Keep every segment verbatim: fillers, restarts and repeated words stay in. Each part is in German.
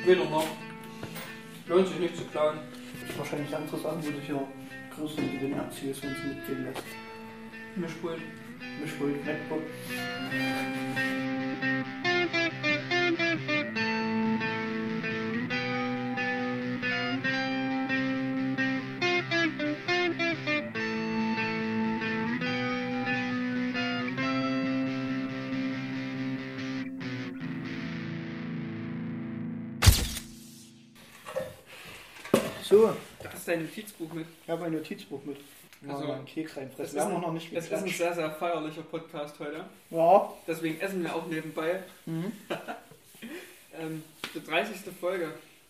Weder noch. Lohnt sich nicht zu klauen. Wahrscheinlich andere Sachen, wo du hier größere Gewinne erzielst, wenn es mitgehen lässt. Mischpult. Mischpult, MacBook. So, Da hast du dein Notizbuch mit. ich habe mein Notizbuch mit. Also, Also, einen Keks reinfressen. Das Wir ist, haben ein, auch noch nicht das ist ein geklatscht. sehr, sehr feierlicher Podcast heute. Ja. Deswegen essen wir auch nebenbei. Mhm. ähm, die dreißigste Folge.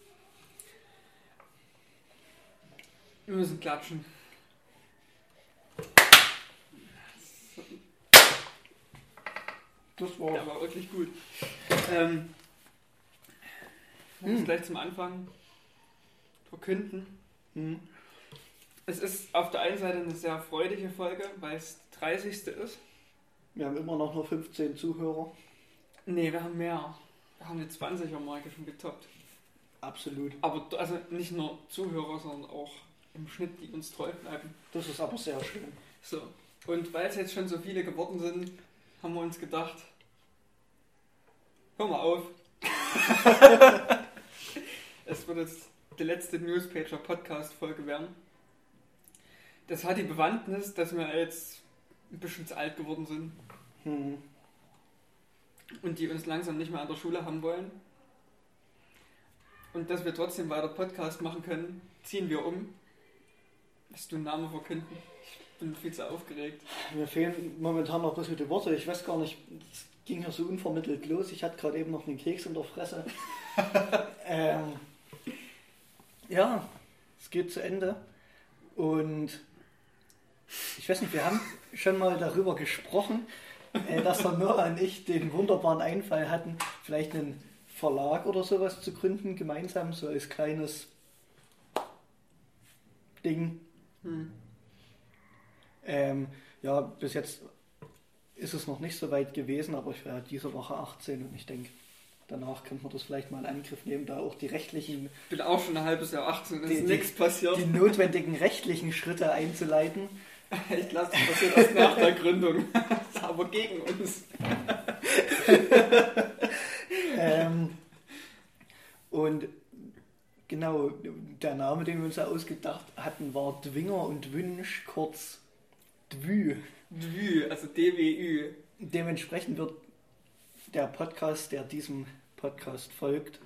Wir müssen klatschen. Das war. Der war wirklich gut. Ähm, ich muss Hm. gleich zum Anfang verkünden. Mhm. Es ist auf der einen Seite eine sehr freudige Folge, weil es die dreißigste ist. Wir haben immer noch nur fünfzehn Zuhörer. Nee, wir haben mehr. Wir haben die zwanziger-Marke schon getoppt. Absolut. Aber also nicht nur Zuhörer, sondern auch im Schnitt, die uns treu bleiben. Das ist aber sehr schön. So. Und weil es jetzt schon so viele geworden sind, haben wir uns gedacht, hör mal auf. Es wird jetzt die letzte Newspager-Podcast-Folge werden. Das hat die Bewandtnis, dass wir jetzt ein bisschen zu alt geworden sind Mhm. und die uns langsam nicht mehr an der Schule haben wollen. Und dass wir trotzdem weiter Podcast machen können, ziehen wir um. Willst du einen Namen verkünden? Ich bin viel zu aufgeregt. Mir fehlen momentan noch ein bisschen die Worte. Ich weiß gar nicht, es ging ja so unvermittelt los. Ich hatte gerade eben noch einen Keks in der Fresse. ähm, ja, es geht zu Ende. Und ich weiß nicht, wir haben schon mal darüber gesprochen, äh, dass der Noah und ich den wunderbaren Einfall hatten, vielleicht einen Verlag oder sowas zu gründen, gemeinsam, so als kleines Ding. Hm. Ähm, ja, bis jetzt ist es noch nicht so weit gewesen, aber ich werde diese Woche achtzehn und ich denke, danach könnte man das vielleicht mal in Angriff nehmen, da auch die rechtlichen, Ich bin auch schon ein halbes Jahr achtzehn, es Die- ist die- nichts passiert. die notwendigen rechtlichen Schritte einzuleiten. Ich glaube, das passiert erst nach der Gründung. Das ist aber gegen uns. Ähm, und genau, der Name, den wir uns da ausgedacht hatten, war Dwinger und Wünsch, kurz Dwü. Dwü, also D W Ü. Dementsprechend wird der Podcast, der diesem Podcast folgt,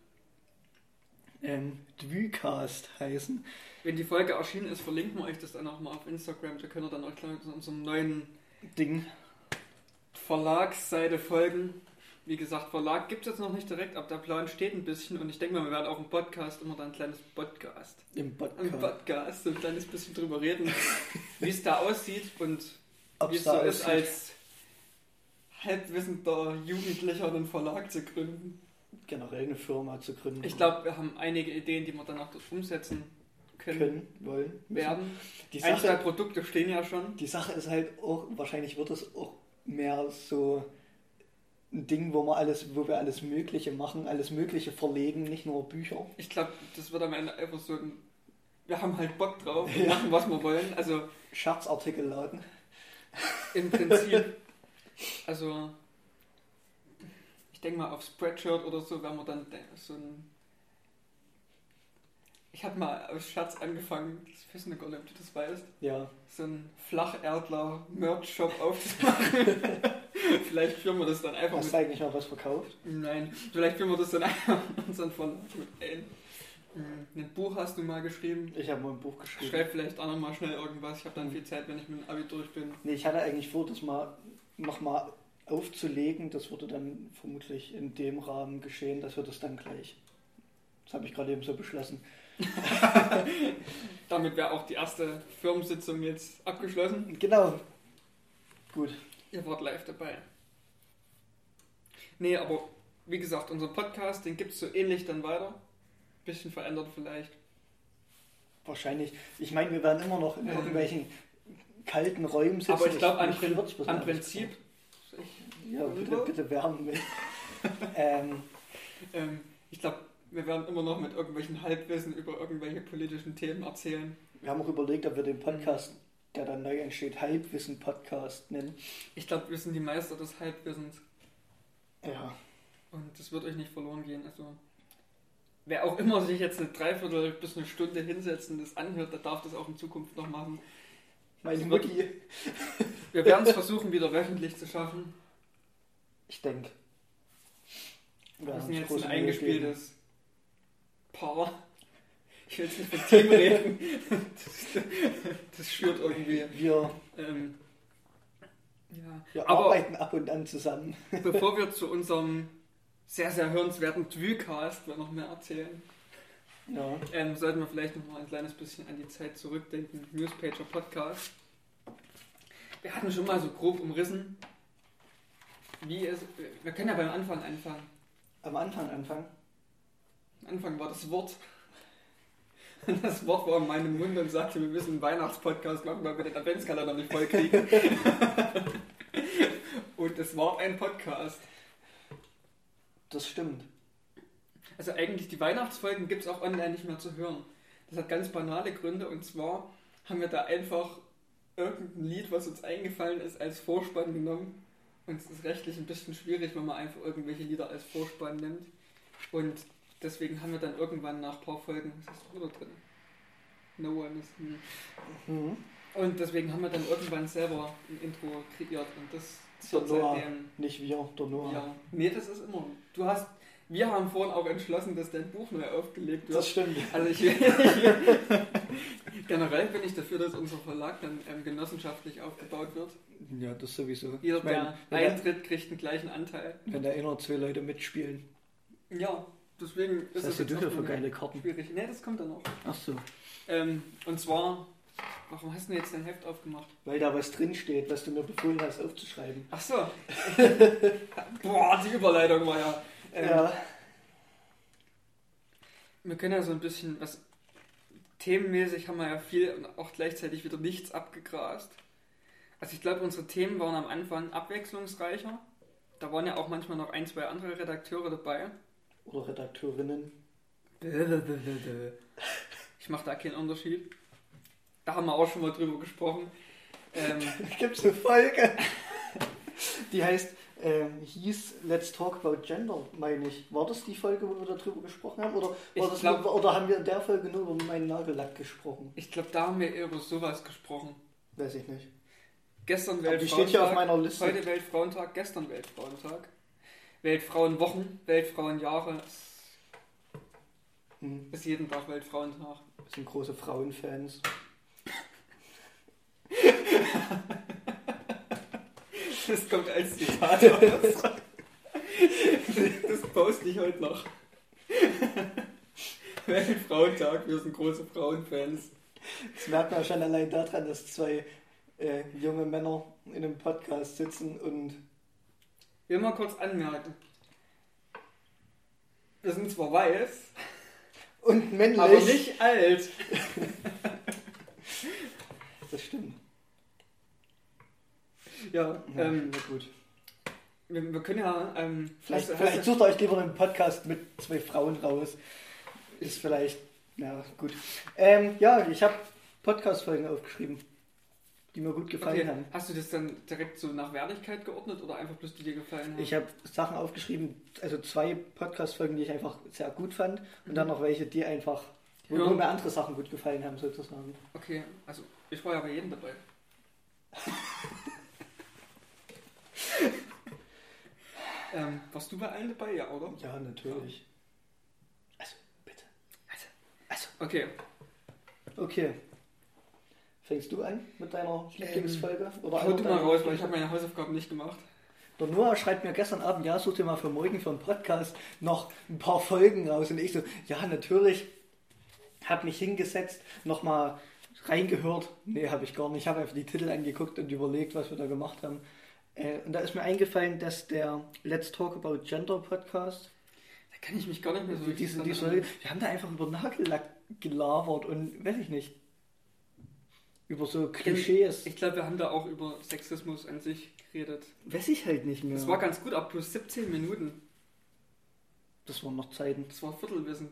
ähm, Dwücast heißen. Wenn die Folge erschienen ist, verlinken wir euch das dann auch mal auf Instagram. Da könnt ihr dann auch gleich zu unserem neuen Ding. Verlagsseite folgen. Wie gesagt, Verlag gibt es jetzt noch nicht direkt, aber der Plan steht ein bisschen und ich denke mal, wir werden auch im Podcast immer dann ein kleines Podcast. Im Im Podcast. Podcast so ein kleines bisschen drüber reden, wie es da aussieht und Ob wie es es so da ist, aussieht. als halbwissender Jugendlicher einen Verlag zu gründen. Generell eine Firma zu gründen. Ich glaube, wir haben einige Ideen, die wir dann auch umsetzen können, können, wollen, müssen. werden. Die Ein, zwei Sache, Produkte stehen ja schon. die Sache ist halt auch, wahrscheinlich wird es auch mehr so ein Ding, wo wir alles, wo wir alles Mögliche machen, alles Mögliche verlegen, nicht nur Bücher. Ich glaube, das wird am Ende einfach so ein, wir haben halt Bock drauf, wir Ja. machen, was wir wollen. Also Scherzartikelladen. im Prinzip, also ich denke mal auf Spreadshirt oder so, wenn wir dann so ein, ich habe mal aus Scherz angefangen, ich weiß nicht, ob du das weißt, Ja. so ein Flacherdler-Merch-Shop aufzumachen. Vielleicht führen wir das dann einfach Hast mit. du eigentlich mal was verkauft? Nein, vielleicht führen wir das dann einfach in unseren Verlag mit ein. Mhm. Ein Buch hast du mal geschrieben. Ich habe mal ein Buch geschrieben. Schreib vielleicht auch noch mal schnell irgendwas. Ich habe dann viel Zeit, wenn ich mit dem Abi durch bin. Nee, ich hatte eigentlich vor, das mal nochmal aufzulegen. Das würde dann vermutlich in dem Rahmen geschehen, dass wir das dann gleich. Das habe ich gerade eben so beschlossen. Damit wäre auch die erste Firmensitzung jetzt abgeschlossen. Genau. Gut. Ihr wart live dabei. Nee, aber wie gesagt, unser Podcast, den gibt es so ähnlich dann weiter. Bisschen verändert vielleicht. Wahrscheinlich. Ich meine, wir werden immer noch in Ähm. irgendwelchen kalten Räumen sitzen. Aber ich glaube, an, Mich Prin wird's bis an alles Prinzip, Ja, bitte, bitte wärmen mit. ähm, ähm, ich glaube, wir werden immer noch mit irgendwelchen Halbwissen über irgendwelche politischen Themen erzählen. Wir haben auch überlegt, ob wir den Podcast, der dann neu entsteht, Halbwissen-Podcast nennen. Ich glaube, wir sind die Meister des Halbwissens. Ja. Und das wird euch nicht verloren gehen. Also, wer auch immer sich jetzt eine Dreiviertel bis eine Stunde hinsetzt und das anhört, der darf das auch in Zukunft noch machen. Meine Das Mutti. wird- Wir werden es versuchen, wieder wöchentlich zu schaffen. Ich denke. Wir sind jetzt ein eingespieltes Paar. Ich will jetzt nicht von Team reden. Das, das schürt irgendwie. Wir, Ähm, ja. wir Aber arbeiten ab und an zusammen. bevor wir zu unserem sehr, sehr hörenswerten Twilcast noch mehr erzählen, Ja. ähm, sollten wir vielleicht noch mal ein kleines bisschen an die Zeit zurückdenken. Newspager Podcast. Wir hatten schon mal so grob umrissen, wie es. Wir können ja beim Anfang anfangen. Am Anfang anfangen. Am Anfang war das Wort. Und das Wort war in meinem Mund und sagte, wir müssen einen Weihnachtspodcast machen, weil wir den Adventskalender nicht voll kriegen. Und es war ein Podcast. Das stimmt. Also eigentlich die Weihnachtsfolgen gibt es auch online nicht mehr zu hören. Das hat ganz banale Gründe und zwar haben wir da einfach irgendein Lied, was uns eingefallen ist, als Vorspann genommen. Und es ist rechtlich ein bisschen schwierig, wenn man einfach irgendwelche Lieder als Vorspann nimmt. Und deswegen haben wir dann irgendwann nach ein paar Folgen, was ist da drin? No one is. Hm. Mhm. Und deswegen haben wir dann irgendwann selber ein Intro kreiert und das Der zieht Noah, seitdem. nicht wir, der Noah. Ja, nee, das ist immer. Du hast, wir haben vorhin auch entschlossen, dass dein Buch neu aufgelegt wird. Das stimmt. Also ich, generell bin ich dafür, dass unser Verlag dann ähm, genossenschaftlich aufgebaut wird. Ja, das sowieso. Jeder, Ich mein, der wenn, da, eintritt, kriegt einen gleichen Anteil. wenn da einer zwei Leute mitspielen. Ja, deswegen ist Was es hast du jetzt für erstmal geile Karten? schwierig. Nee, das kommt dann noch. Ach so. Ähm, und zwar, warum hast du denn jetzt dein Heft aufgemacht? Weil da was drinsteht, was du mir befohlen hast aufzuschreiben. Ach so. Boah, die Überleitung war ja. Ähm, Ja. Wir können ja so ein bisschen was. Themenmäßig haben wir ja viel und auch gleichzeitig wieder nichts abgegrast. Also ich glaube, unsere Themen waren am Anfang abwechslungsreicher. Da waren ja auch manchmal noch ein, zwei andere Redakteure dabei. Oder Redakteurinnen. Ich mache da keinen Unterschied. Da haben wir auch schon mal drüber gesprochen. Ähm, Gibt es eine Folge, die heißt, ähm, hieß Let's Talk About Gender, meine ich. War das die Folge, wo wir darüber gesprochen haben? Oder, Ich war das glaub- nur, oder haben wir in der Folge nur über meinen Nagellack gesprochen? ich glaube, da haben wir eher über sowas gesprochen. Weiß ich nicht. Gestern Aber die steht hier auf Weltfrauentag, meiner Liste. heute Weltfrauentag, gestern Weltfrauentag. Weltfrauenwochen, Weltfrauenjahre. Hm. Es ist jeden Tag Weltfrauentag. Wir sind große Frauenfans. Das kommt als Zitat raus. Das poste ich heute noch. Weltfrauentag, wir sind große Frauenfans. Das merkt man schon allein daran, dass zwei äh, junge Männer in einem Podcast sitzen und Ich will mal kurz anmerken. Wir sind zwar weiß, und männlich. aber nicht alt. Das stimmt. Ja, Ja, ähm, na gut. wir, wir können ja... Ähm, Vielleicht, hast, vielleicht hast, du- sucht ihr euch lieber einen Podcast mit zwei Frauen raus. Ist vielleicht, ja gut. Ähm, ja, ich habe Podcast-Folgen aufgeschrieben, die mir gut gefallen okay, haben. hast du das dann direkt so nach Wertigkeit geordnet oder einfach bloß die dir gefallen haben? Ich habe Sachen aufgeschrieben, also zwei Podcast-Folgen, die ich einfach sehr gut fand und dann noch welche, die einfach, wo Ja. nur mir andere Sachen gut gefallen haben sozusagen. Okay, also ich war ja bei jedem dabei. ähm, warst du bei allen dabei? Ja, oder? Ja, natürlich. Also, bitte. Also, also. Okay. Okay. Fängst du an mit deiner Lieblingsfolge? Oder Hau einer du mal deiner raus, weil ich Lieblings- habe meine Hausaufgaben nicht gemacht. Der Noah schreibt mir gestern Abend, ja, such dir mal für morgen für einen Podcast noch ein paar Folgen raus. Und ich so, ja, natürlich. Hab mich hingesetzt, nochmal reingehört. Nee, habe ich gar nicht. Ich habe einfach die Titel angeguckt und überlegt, was wir da gemacht haben. Äh, und da ist mir eingefallen, dass der Let's Talk About Gender Podcast, Da kann ich mich gar nicht mehr so also richtig diese, dran diese, erinnern. wir haben da einfach über Nagellack gelabert und weiß ich nicht. Über so Klischees. Ich glaube, wir haben da auch über Sexismus an sich geredet. Weiß ich halt nicht mehr. Das war ganz gut, ab plus siebzehn Minuten. Das waren noch Zeiten. Das war Viertelwissen.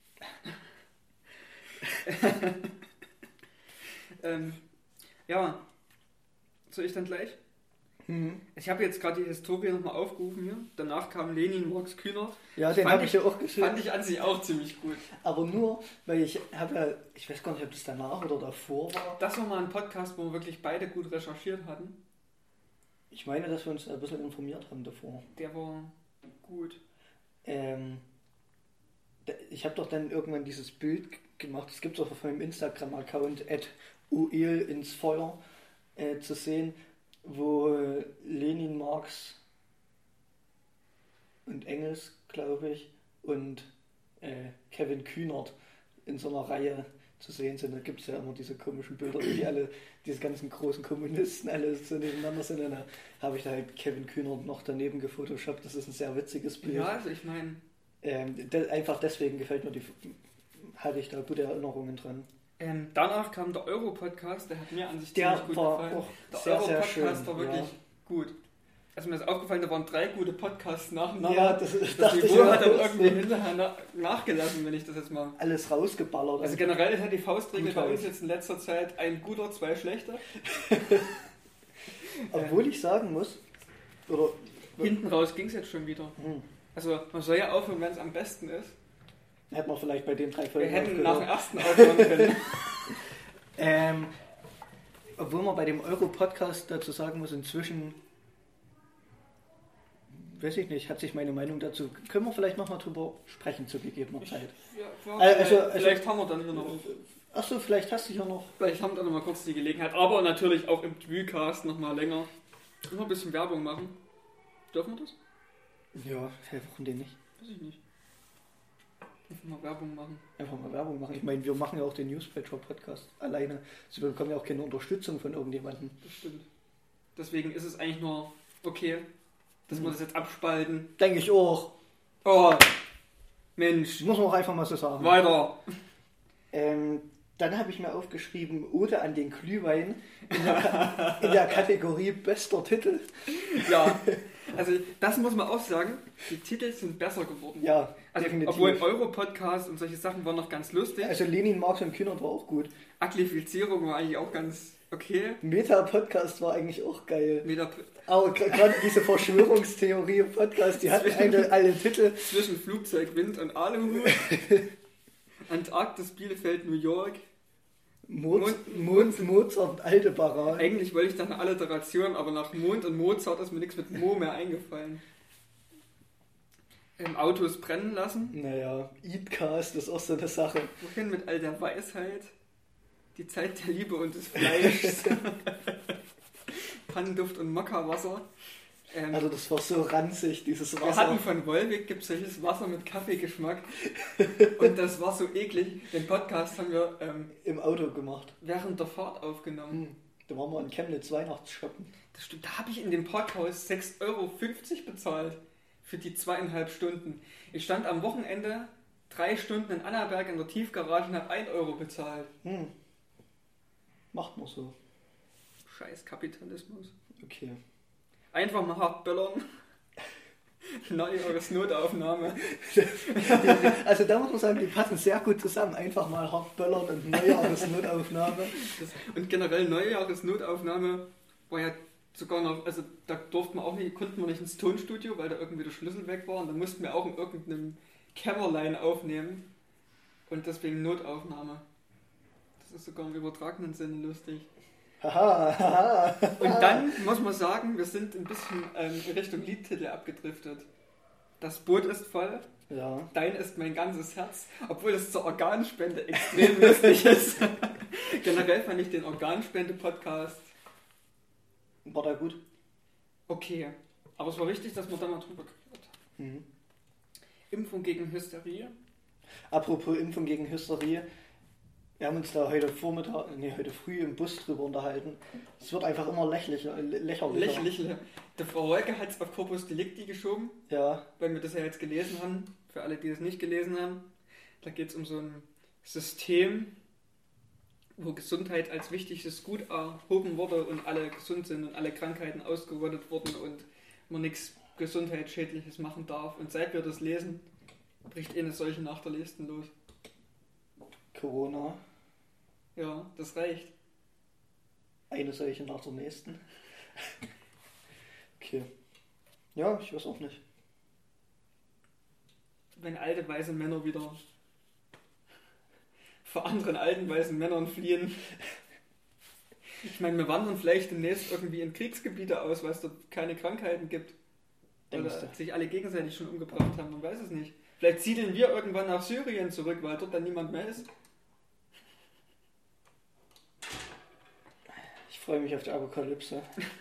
ähm, ja, soll ich dann gleich? Mhm. Ich habe jetzt gerade die Historie nochmal aufgerufen hier. Danach kam Lenin, Marx, Kühnert. Ja, den habe ich ja auch gesehen. Fand ich an sich auch ziemlich gut. Aber nur, weil ich habe ja, ich weiß gar nicht, ob das danach oder davor war. Das war mal ein Podcast, wo wir wirklich beide gut recherchiert hatten. Ich meine, dass wir uns ein bisschen informiert haben davor. Der war gut. Ähm, ich habe doch dann irgendwann dieses Bild gemacht, das gibt es auch auf meinem Instagram-Account, at uel ins Feuer, äh, zu sehen, wo Lenin, Marx und Engels, glaube ich, und äh, Kevin Kühnert in so einer Reihe zu sehen sind. Da gibt es ja immer diese komischen Bilder, wie die alle, diese ganzen großen Kommunisten alle so nebeneinander sind. Und da habe ich da halt Kevin Kühnert noch daneben gefotoshoppt. Das ist ein sehr witziges Bild. Ja, also ich meine... Ähm, de- einfach deswegen gefällt mir die, hatte ich da gute Erinnerungen dran. Ähm, danach kam der Euro-Podcast, der hat mir an sich Der ziemlich gut war gefallen. auch Der sehr, sehr Euro-Podcast schön, war wirklich ja. gut. Also mir ist aufgefallen, da waren drei gute Podcasts nacheinander. Ja, das, das Das dachte ich Niveau auch. hat dann irgendwie hinterher na- nachgelassen, wenn ich das jetzt mal... Alles rausgeballert. Also generell ist halt die Faustregel Gut bei halt. uns jetzt in letzter Zeit ein guter, zwei schlechter. Obwohl ich sagen muss, oder Hinten raus ging es jetzt schon wieder. hm, Also man soll ja aufhören, wenn es am besten ist. hätten wir vielleicht bei den drei Wir Folgen hätten nach aufgehört. dem ersten aufhören können. Ähm, obwohl man bei dem Euro-Podcast dazu sagen muss, inzwischen, weiß ich nicht, hat sich meine Meinung dazu, können wir vielleicht nochmal drüber sprechen zu gegebener Zeit. Ja, ja, Äh, also- vielleicht, vielleicht also- haben wir dann hier noch... Achso, vielleicht hast du ja noch. Vielleicht haben wir dann noch mal kurz die Gelegenheit. Aber natürlich auch im Debütcast noch mal länger. Immer ein bisschen Werbung machen. Dürfen wir das? Ja, hey, warum denn nicht? Weiß ich nicht. Einfach mal Werbung machen. Einfach mal Werbung machen. Ich meine, wir machen ja auch den Newspaper-Podcast alleine. Also wir bekommen ja auch keine Unterstützung von irgendjemandem. Das stimmt. Deswegen ist es eigentlich nur okay, dass wir Mhm. das jetzt abspalten. Denke ich auch. Oh, Das Mensch. muss man auch einfach mal so sagen. Weiter. Ähm, dann habe ich mir aufgeschrieben, Ode an den Glühwein in der, Ka- in der Kategorie bester Titel. Ja. Also das muss man auch sagen. Die Titel sind besser geworden. Ja, Also, definitiv. obwohl Euro-Podcast und solche Sachen waren noch ganz lustig. Also Lenin, Marx und Kühnert war auch gut. Akklifizierung war eigentlich auch ganz okay. Meta-Podcast war eigentlich auch geil. Wieder Aber gra- gerade diese Verschwörungstheorie-Podcast, die hatten alle, alle Titel. zwischen Flugzeug, Wind und Aluhut. Antarktis, Bielefeld, New York. Mond, Mond, Mozart und Aldebaran. Eigentlich wollte ich da eine Alliteration, aber nach Mond und Mozart ist mir nichts mit Mo mehr eingefallen. Ähm, Autos brennen lassen. Naja, Eatcast ist auch so eine Sache. Wohin mit all der Weisheit? Die Zeit der Liebe und des Fleischs. Pannenduft und Mokka-Wasser. Ähm, Also das war so ranzig, dieses wir Wasser. hatten von Wolwig, gibt es solches Wasser mit Kaffeegeschmack. Und das war so eklig. Den Podcast haben wir ähm, Im Auto gemacht. während der Fahrt aufgenommen. Hm. Da waren wir in Chemnitz Weihnachtsshoppen. Das stimmt, da habe ich in dem Parkhaus sechs Euro fünfzig bezahlt für die zweieinhalb Stunden. Ich stand am Wochenende drei Stunden in Annaberg in der Tiefgarage und habe ein Euro bezahlt. Hm. Macht man so. Scheiß Kapitalismus. Okay. Einfach mal hart böllern. Neujahresnotaufnahme. Also da muss man sagen, die passen sehr gut zusammen. Einfach mal hart böllern und Neujahresnotaufnahme. Das, und generell Neujahresnotaufnahme war ja sogar noch, also da durften wir auch nicht, konnten wir nicht ins Tonstudio, weil da irgendwie der Schlüssel weg war und dann mussten wir auch in irgendeinem Kämmerlein aufnehmen und deswegen Notaufnahme. Das ist sogar im übertragenen Sinne lustig. Haha, haha. Und dann muss man sagen, wir sind ein bisschen ähm, in Richtung Liedtitel abgedriftet. Das Boot ist voll, Ja. dein ist mein ganzes Herz, obwohl es zur Organspende extrem lustig ist. Generell fand ich den Organspende-Podcast War da gut? okay. Aber es war wichtig, dass wir da mal drüber geredet haben. Mhm. Impfung gegen Hysterie. Apropos Impfung gegen Hysterie. Wir haben uns da heute Vormittag, nee, heute früh im Bus drüber unterhalten. Es wird einfach immer lächerlicher. lächerlicher. Lächerlich. Der Frau Holke hat es auf Corpus Delicti geschoben, Ja. weil wir das ja jetzt gelesen haben. Für alle, die es nicht gelesen haben. Da geht es um so ein System, wo Gesundheit als wichtigstes Gut erhoben wurde und alle gesund sind und alle Krankheiten ausgerottet wurden und man nichts Gesundheitsschädliches machen darf. Und seit wir das lesen, bricht eh eine solche nach der nächsten los. Corona. Ja, das reicht. Eine solche nach der nächsten. Okay. Ja, ich weiß auch nicht. Wenn alte weiße Männer wieder vor anderen alten weißen Männern fliehen. Ich meine, wir wandern vielleicht demnächst irgendwie in Kriegsgebiete aus, weil es dort keine Krankheiten gibt. Oder sich alle gegenseitig schon umgebracht haben, man weiß es nicht. Vielleicht siedeln wir irgendwann nach Syrien zurück, weil dort dann niemand mehr ist. Ich freue mich auf die Apokalypse.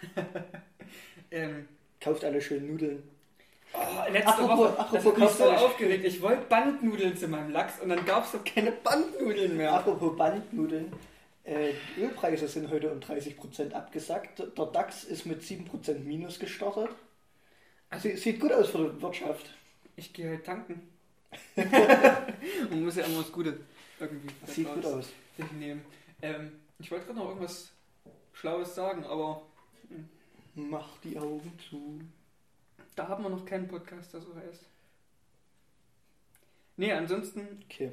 ähm, Kauft alle schön Nudeln. Oh, letzte apropos, Woche apropos, das hat mich so alle aufgeregt. Ich wollte Bandnudeln zu meinem Lachs und dann gab es doch keine Bandnudeln mehr. Apropos Bandnudeln. Äh, die Ölpreise sind heute um dreißig Prozent abgesackt. Der DAX ist mit sieben Prozent Minus gestartet. Also, sieht gut aus für die Wirtschaft. Ich gehe halt tanken. Man muss ja immer was Gutes irgendwie. Das sieht gut aus. Nehmen. Ähm, ich wollte gerade noch irgendwas Schlaues sagen, aber... Mach die Augen zu. Da haben wir noch keinen Podcast, der so heißt. Nee, ansonsten... Okay.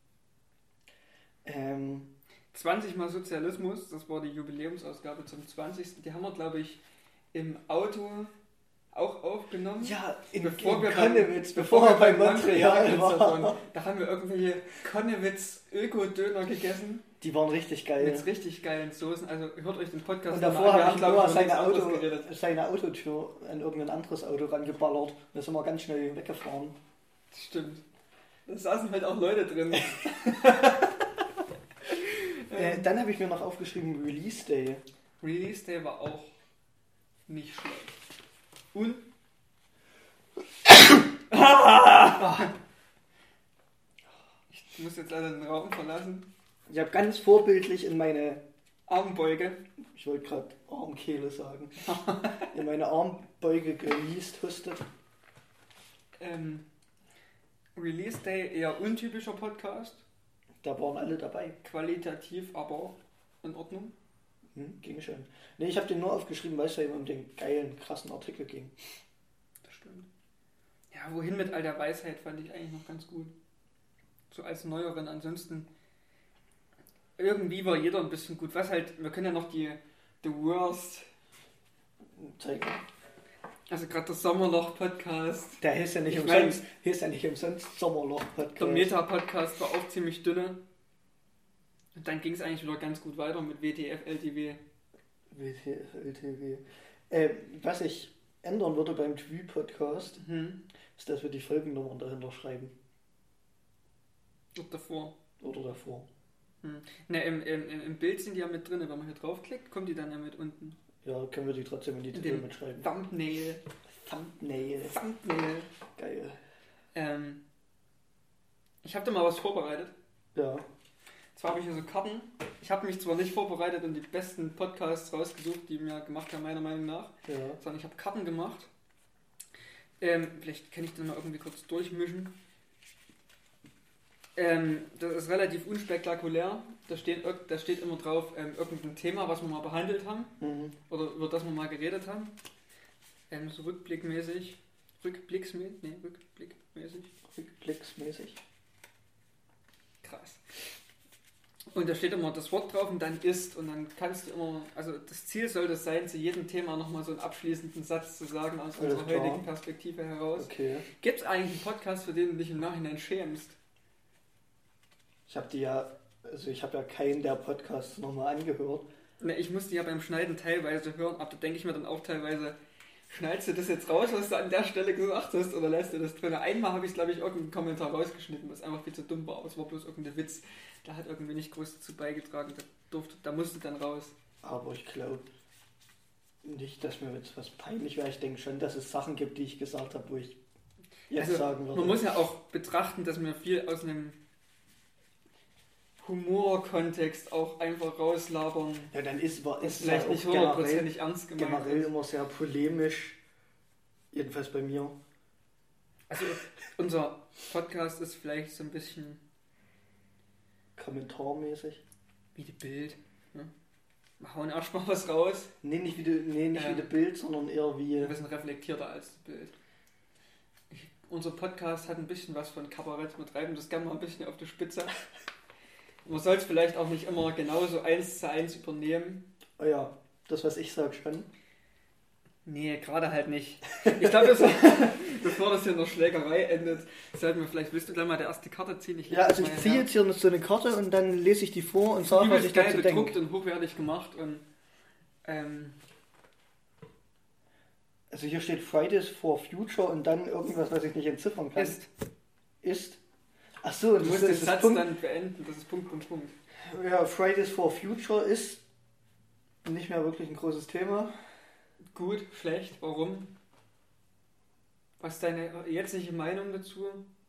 Ähm... zwanzig Mal Sozialismus, das war die Jubiläumsausgabe zum zwanzigsten Die haben wir, glaube ich, im Auto auch aufgenommen. Ja, in, bevor in wir Konnewitz, beim, bevor, bevor wir bei Montreal, Montreal waren. Da haben wir irgendwelche Konnewitz Öko-Döner gegessen. Die waren richtig geil. Mit richtig geilen Soßen. Also hört euch den Podcast Und davor habe ich Noah seine, Auto, geredet. seine Autotür an irgendein anderes Auto rangeballert. Da sind wir ganz schnell weggefahren. Das stimmt. Da saßen halt auch Leute drin. Äh, dann habe ich mir noch aufgeschrieben Release Day. Release Day war auch nicht schlecht. Und? Ich muss jetzt leider den Raum verlassen. Ich habe ganz vorbildlich in meine Armbeuge, ich wollte gerade Armkehle sagen, in meine Armbeuge geleast, hustet. Ähm, Release Day eher untypischer Podcast. Da waren alle dabei. Qualitativ, aber in Ordnung. Hm, ging schon. Nee, ich habe den nur aufgeschrieben, weil es ja eben um den geilen, krassen Artikel ging. Das stimmt. Ja, wohin mit all der Weisheit fand ich eigentlich noch ganz gut. So als Neueren. Ansonsten irgendwie war jeder ein bisschen gut. Was halt, wir können ja noch die The Worst zeigen. Also gerade der Sommerloch-Podcast. Der hieß ja nicht ich umsonst, mein, hieß ja nicht umsonst Sommerloch-Podcast. Der Meta-Podcast war auch ziemlich dünne. Und dann ging es eigentlich wieder ganz gut weiter mit W T F L T W. W T F L T W. Äh, was ich ändern würde beim T V-Podcast, mhm. ist, dass wir die Folgennummern dahinter schreiben. Oder davor. Oder davor. Hm. Ne, im, im, im Bild sind die ja mit drin. Wenn man hier draufklickt, kommt die dann ja mit unten. Ja, können wir die trotzdem in die Titel mitschreiben. Thumbnail. Thumbnail. Thumbnail. Geil. Ähm, ich habe da mal was vorbereitet. Ja. Zwar habe ich hier so Karten. Ich habe mich zwar nicht vorbereitet und die besten Podcasts rausgesucht, die wir gemacht haben, meiner Meinung nach. Ja. Sondern ich habe Karten gemacht. Ähm, vielleicht kann ich dann mal irgendwie kurz durchmischen. Ähm, das ist relativ unspektakulär. Da steht, da steht immer drauf, ähm, irgendein Thema, was wir mal behandelt haben. Mhm. Oder über das wir mal geredet haben. Ähm, so rückblickmäßig. Rückblicksmäßig? Nee, rückblickmäßig. Rückblicksmäßig. Krass. Und da steht immer das Wort drauf und dann ist. Und dann kannst du immer, also das Ziel sollte es sein, zu jedem Thema nochmal so einen abschließenden Satz zu sagen aus Alles unserer klar. heutigen Perspektive heraus. Okay. Gibt es eigentlich einen Podcast, für den du dich im Nachhinein schämst? Ich habe die ja, also ich habe ja keinen der Podcasts nochmal angehört. Ne, ich musste ja beim Schneiden teilweise hören, aber da denke ich mir dann auch teilweise, schneidest du das jetzt raus, was du an der Stelle gesagt hast, oder lässt du das drin? Einmal habe ich, glaube ich, irgendeinen Kommentar rausgeschnitten, was einfach viel zu dumm war, aber es war bloß irgendein Witz. Da hat irgendwie nicht groß dazu beigetragen, da, durfte, da musste dann raus. Aber ich glaube nicht, dass mir jetzt was peinlich wäre. Ich denke schon, dass es Sachen gibt, die ich gesagt habe, wo ich jetzt also, sagen würde. Man muss ja auch betrachten, dass wir viel aus einem Humorkontext auch einfach rauslabern. Ja, dann ist, war, ist vielleicht ja nicht generell, hundertprozentig ernst gemeint. generell ist. immer sehr polemisch. Jedenfalls bei mir. Also unser Podcast ist vielleicht so ein bisschen Kommentarmäßig. wie die Bild. Ne? Wir hauen erstmal was raus. Nee, nicht wie die, nee, nicht äh, wie die Bild, sondern eher wie... Ein bisschen reflektierter als das Bild. Ich, unser Podcast hat ein bisschen was von Kabarett. Wir treiben das gerne mal ein bisschen auf die Spitze. Man soll es vielleicht auch nicht immer genauso eins zu eins übernehmen. Oh ja, das, was ich sage schon. Nee, gerade halt nicht. Ich glaube, das, bevor das hier in der Schlägerei endet, sollten wir vielleicht, willst du gleich mal die erste Karte ziehen? Ich ja, also ich ziehe jetzt hier so eine Karte und dann lese ich die vor und sage, was ich dazu denke. Bedruckt und hochwertig gemacht und ähm, also hier steht Fridays for Future und dann irgendwas, was ich nicht entziffern kann. Ist. Ist. Ach so, du musst den Satz Punkt. Dann beenden, das ist Punkt, Punkt, Punkt. Ja, Fridays for Future ist nicht mehr wirklich ein großes Thema. Gut, schlecht, warum? Was ist deine jetzige Meinung dazu?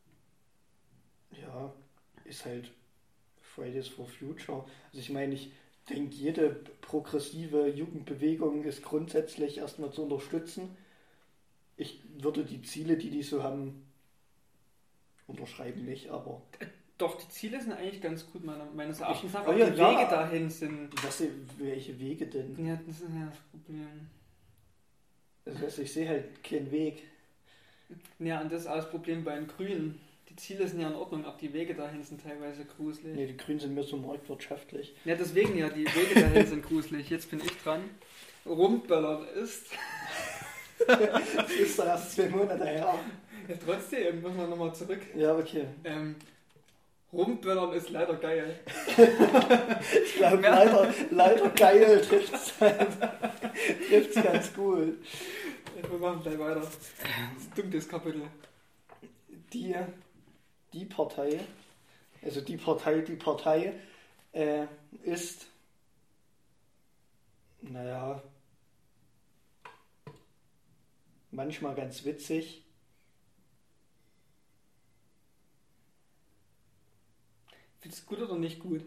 Ja, ist halt Fridays for Future. Also ich meine, ich denke, jede progressive Jugendbewegung ist grundsätzlich erstmal zu unterstützen. Ich würde die Ziele, die die so haben, unterschreiben nicht, aber... Doch, die Ziele sind eigentlich ganz gut, meiner, meines Erachtens nach. Oh ja, die ja, Wege dahin sind... Was, welche Wege denn? Ja, das ist ja das Problem. Also ich sehe halt keinen Weg. Ja, und das ist auch das Problem bei den Grünen. Die Ziele sind ja in Ordnung, aber die Wege dahin sind teilweise gruselig. Nee, die Grünen sind mir so marktwirtschaftlich. Ja, deswegen ja, die Wege dahin sind gruselig. Jetzt bin ich dran. Rumböllern ist... Das ist doch erst zwei Monate her. Ja, trotzdem, muss man nochmal zurück. Ja, okay. Ähm, Rumböllern ist leider geil. Ich glaube, leider, leider geil trifft es trifft's ganz gut. Wir machen gleich weiter. Das ist ein dunkles Kapitel. Die, die Partei, also die Partei, die Partei äh, ist, naja, manchmal ganz witzig. Findest du es gut oder nicht gut?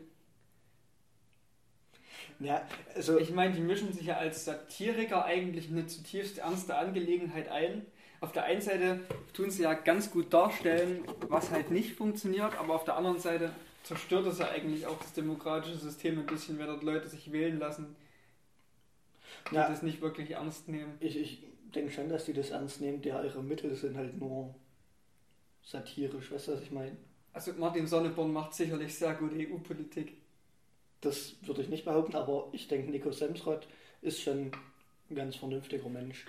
Ja, also ich meine, die mischen sich ja als Satiriker eigentlich eine zutiefst ernste Angelegenheit ein. Auf der einen Seite tun sie ja ganz gut darstellen, was halt nicht funktioniert, aber auf der anderen Seite zerstört es ja eigentlich auch das demokratische System ein bisschen, wenn dort Leute sich wählen lassen, die ja, das nicht wirklich ernst nehmen. Ich, ich denke schon, dass die das ernst nehmen, der ihre Mittel sind halt nur satirisch, weißt du, was ich meine? Also Martin Sonneborn macht sicherlich sehr gute E U-Politik. Das würde ich nicht behaupten, aber ich denke, Nico Semsrott ist schon ein ganz vernünftiger Mensch.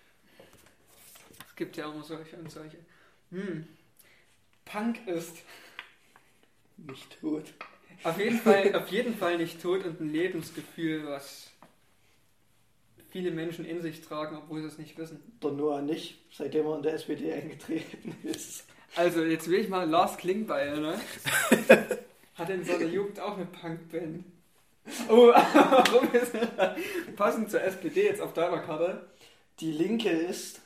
Es gibt ja immer solche und solche. Hm. Punk ist nicht tot. Auf jeden Fall, auf jeden Fall nicht tot und ein Lebensgefühl, was viele Menschen in sich tragen, obwohl sie es nicht wissen. Der Noah nicht, seitdem er in der S P D eingetreten ist. Also, jetzt will ich mal Lars Klingbeil, ne? Hat in seiner Jugend auch eine Punkband. Oh, warum ist passend zur S P D jetzt auf deiner Karte? Die Linke ist...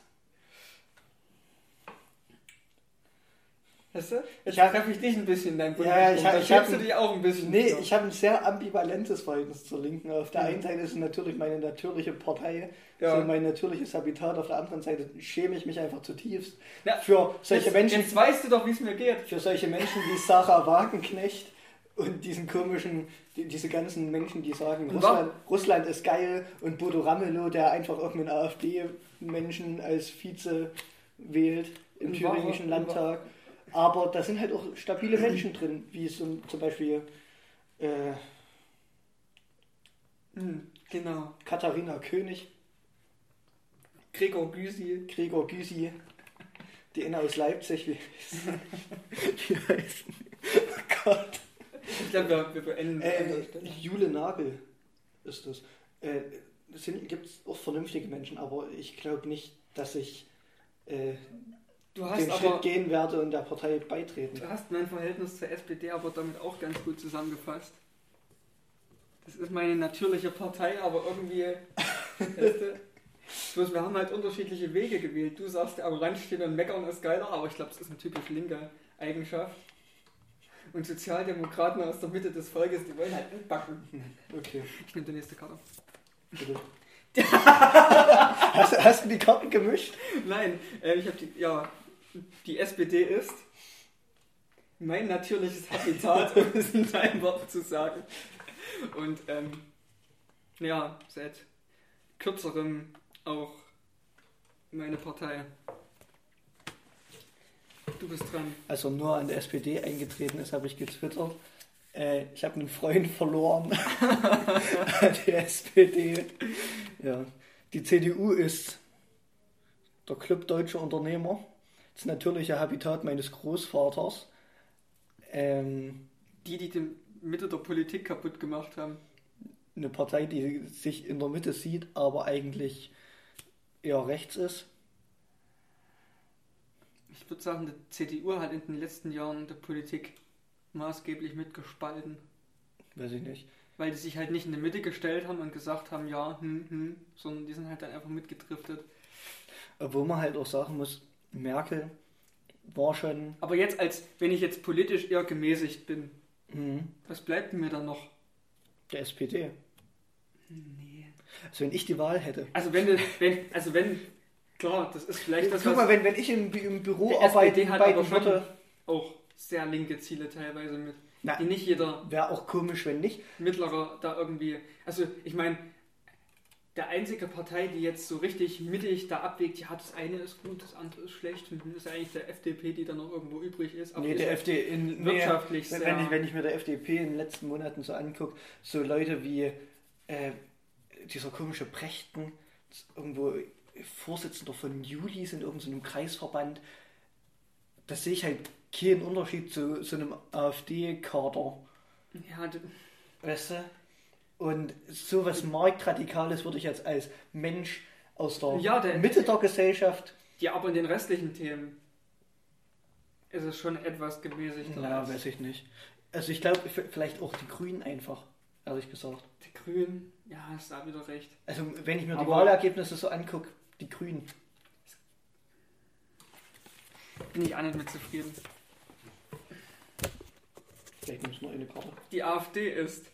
Weißt du? Jetzt treffe ich dich ein bisschen in deinem Politikum. Ja, ich, da ich habe du dich auch ein bisschen. Nee, ich habe ein sehr ambivalentes Verhältnis zur Linken. Auf der mhm. einen Seite ist es natürlich meine natürliche Partei, ja. so mein natürliches Habitat. Auf der anderen Seite schäme ich mich einfach zutiefst ja, für solche jetzt, Menschen. Jetzt weißt du doch, wie es mir geht. Für solche Menschen wie Sarah Wagenknecht und diesen komischen, die, diese ganzen Menschen, die sagen, Russland, Russland ist geil, und Bodo Ramelow, der einfach irgendeinen AfD-Menschen als Vize wählt im und thüringischen warum? Landtag. Aber da sind halt auch stabile Menschen drin, wie so, zum Beispiel äh, genau. Katharina König, Gregor Gysi, Gregor Gysi, die Inna aus Leipzig, wie, wie heißen? Oh Gott. Ich glaube, wir, wir beenden äh, Jule Nagel ist das. Äh, es gibt auch vernünftige Menschen, aber ich glaube nicht, dass ich äh, Du hast den aber, Schritt gehen werde und der Partei beitreten. Du hast mein Verhältnis zur S P D aber damit auch ganz gut zusammengefasst. Das ist meine natürliche Partei, aber irgendwie, weißt du, bloß wir haben halt unterschiedliche Wege gewählt. Du sagst, am Rand stehen und meckern ist geiler, aber ich glaube, das ist eine typisch linke Eigenschaft. Und Sozialdemokraten aus der Mitte des Volkes, die wollen halt mitbacken. Okay. Ich nehme die nächste Karte. Bitte. hast, hast du die Karten gemischt? Nein, äh, ich habe die, ja, die S P D ist mein natürliches Habitat, um es in deinen Worten zu sagen. Und ähm, ja, seit kürzerem auch meine Partei. Du bist dran. Als er nur an der S P D eingetreten ist, habe ich getwittert. Äh, ich habe einen Freund verloren an die S P D. Ja. Die C D U ist der Club Deutscher Unternehmer. Das natürliche Habitat meines Großvaters. Ähm, die, die die Mitte der Politik kaputt gemacht haben. Eine Partei, die sich in der Mitte sieht, aber eigentlich eher rechts ist. Ich würde sagen, die C D U hat in den letzten Jahren der Politik maßgeblich mitgespalten. Weiß ich nicht. Weil die sich halt nicht in die Mitte gestellt haben und gesagt haben, ja, hm, hm, sondern die sind halt dann einfach mitgedriftet. Obwohl man halt auch sagen muss, Merkel war schon... Aber jetzt, als wenn ich jetzt politisch eher gemäßigt bin, Mhm. was bleibt denn mir dann noch? Der S P D. Nee. Also wenn ich die Wahl hätte. Also wenn, du, wenn also wenn, klar, das ist vielleicht das, Guck mal, wenn, wenn ich im, im Büro die arbeiten S P D hat aber schon würde... auch sehr linke Ziele teilweise mit. Na, die nicht jeder wäre auch komisch, wenn nicht. Mittlerer da irgendwie, also ich meine, der einzige Partei, die jetzt so richtig mittig da abwägt, ja, das eine ist gut, das andere ist schlecht, ist eigentlich der F D P, die da noch irgendwo übrig ist. Aber Nee, der F D P, in, wirtschaftlich nee, sehr... Wenn ich, wenn ich mir der F D P in den letzten Monaten so angucke, so Leute wie äh, dieser komische Prechten, irgendwo Vorsitzender von Juli sind, irgendeinem Kreisverband, das sehe ich halt keinen Unterschied zu so einem AfD-Kader. Ja, d- Weißt du? Und sowas Marktradikales würde ich jetzt als Mensch aus der, Ja, der- Mitte der Gesellschaft... ja, aber in den restlichen Themen ist es schon etwas gemäßigter. Ja, als weiß ich nicht. Also ich glaube, f- vielleicht auch die Grünen einfach, ehrlich gesagt. die Grünen, ja, hast da wieder recht. Also wenn ich mir die Aber- Wahlergebnisse so angucke, die Grünen. Bin ich auch nicht mit zufrieden. Vielleicht nimmst du noch eine Karte. Die AfD ist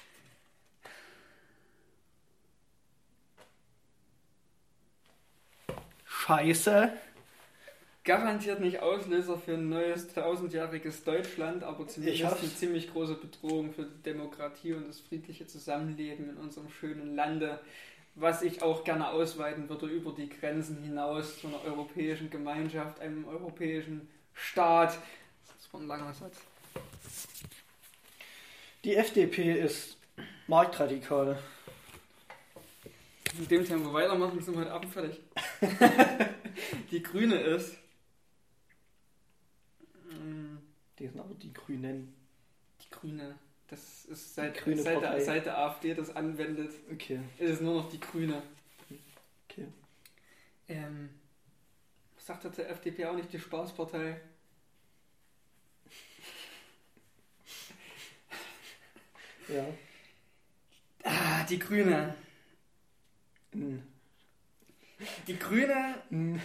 Scheiße. garantiert nicht Auslöser für ein neues tausendjähriges Deutschland, aber Ich zumindest hab's. eine ziemlich große Bedrohung für die Demokratie und das friedliche Zusammenleben in unserem schönen Lande, was ich auch gerne ausweiten würde über die Grenzen hinaus zu einer europäischen Gemeinschaft, einem europäischen Staat. Das war ein langer Satz. Die F D P ist marktradikal. In dem Tempo weitermachen, sind wir heute Abend fertig. Die Grüne ist... Mm, Die sind aber die Grünen. Die Grüne. Das ist seit, Die Grüne seit, der, Partei. seit der AfD das anwendet, Okay, ist es nur noch die Grüne. okay. Ähm, sagt das der F D P auch nicht die Spaßpartei? Ja. Ah, die Grüne. Hm. Die Grüne Hm.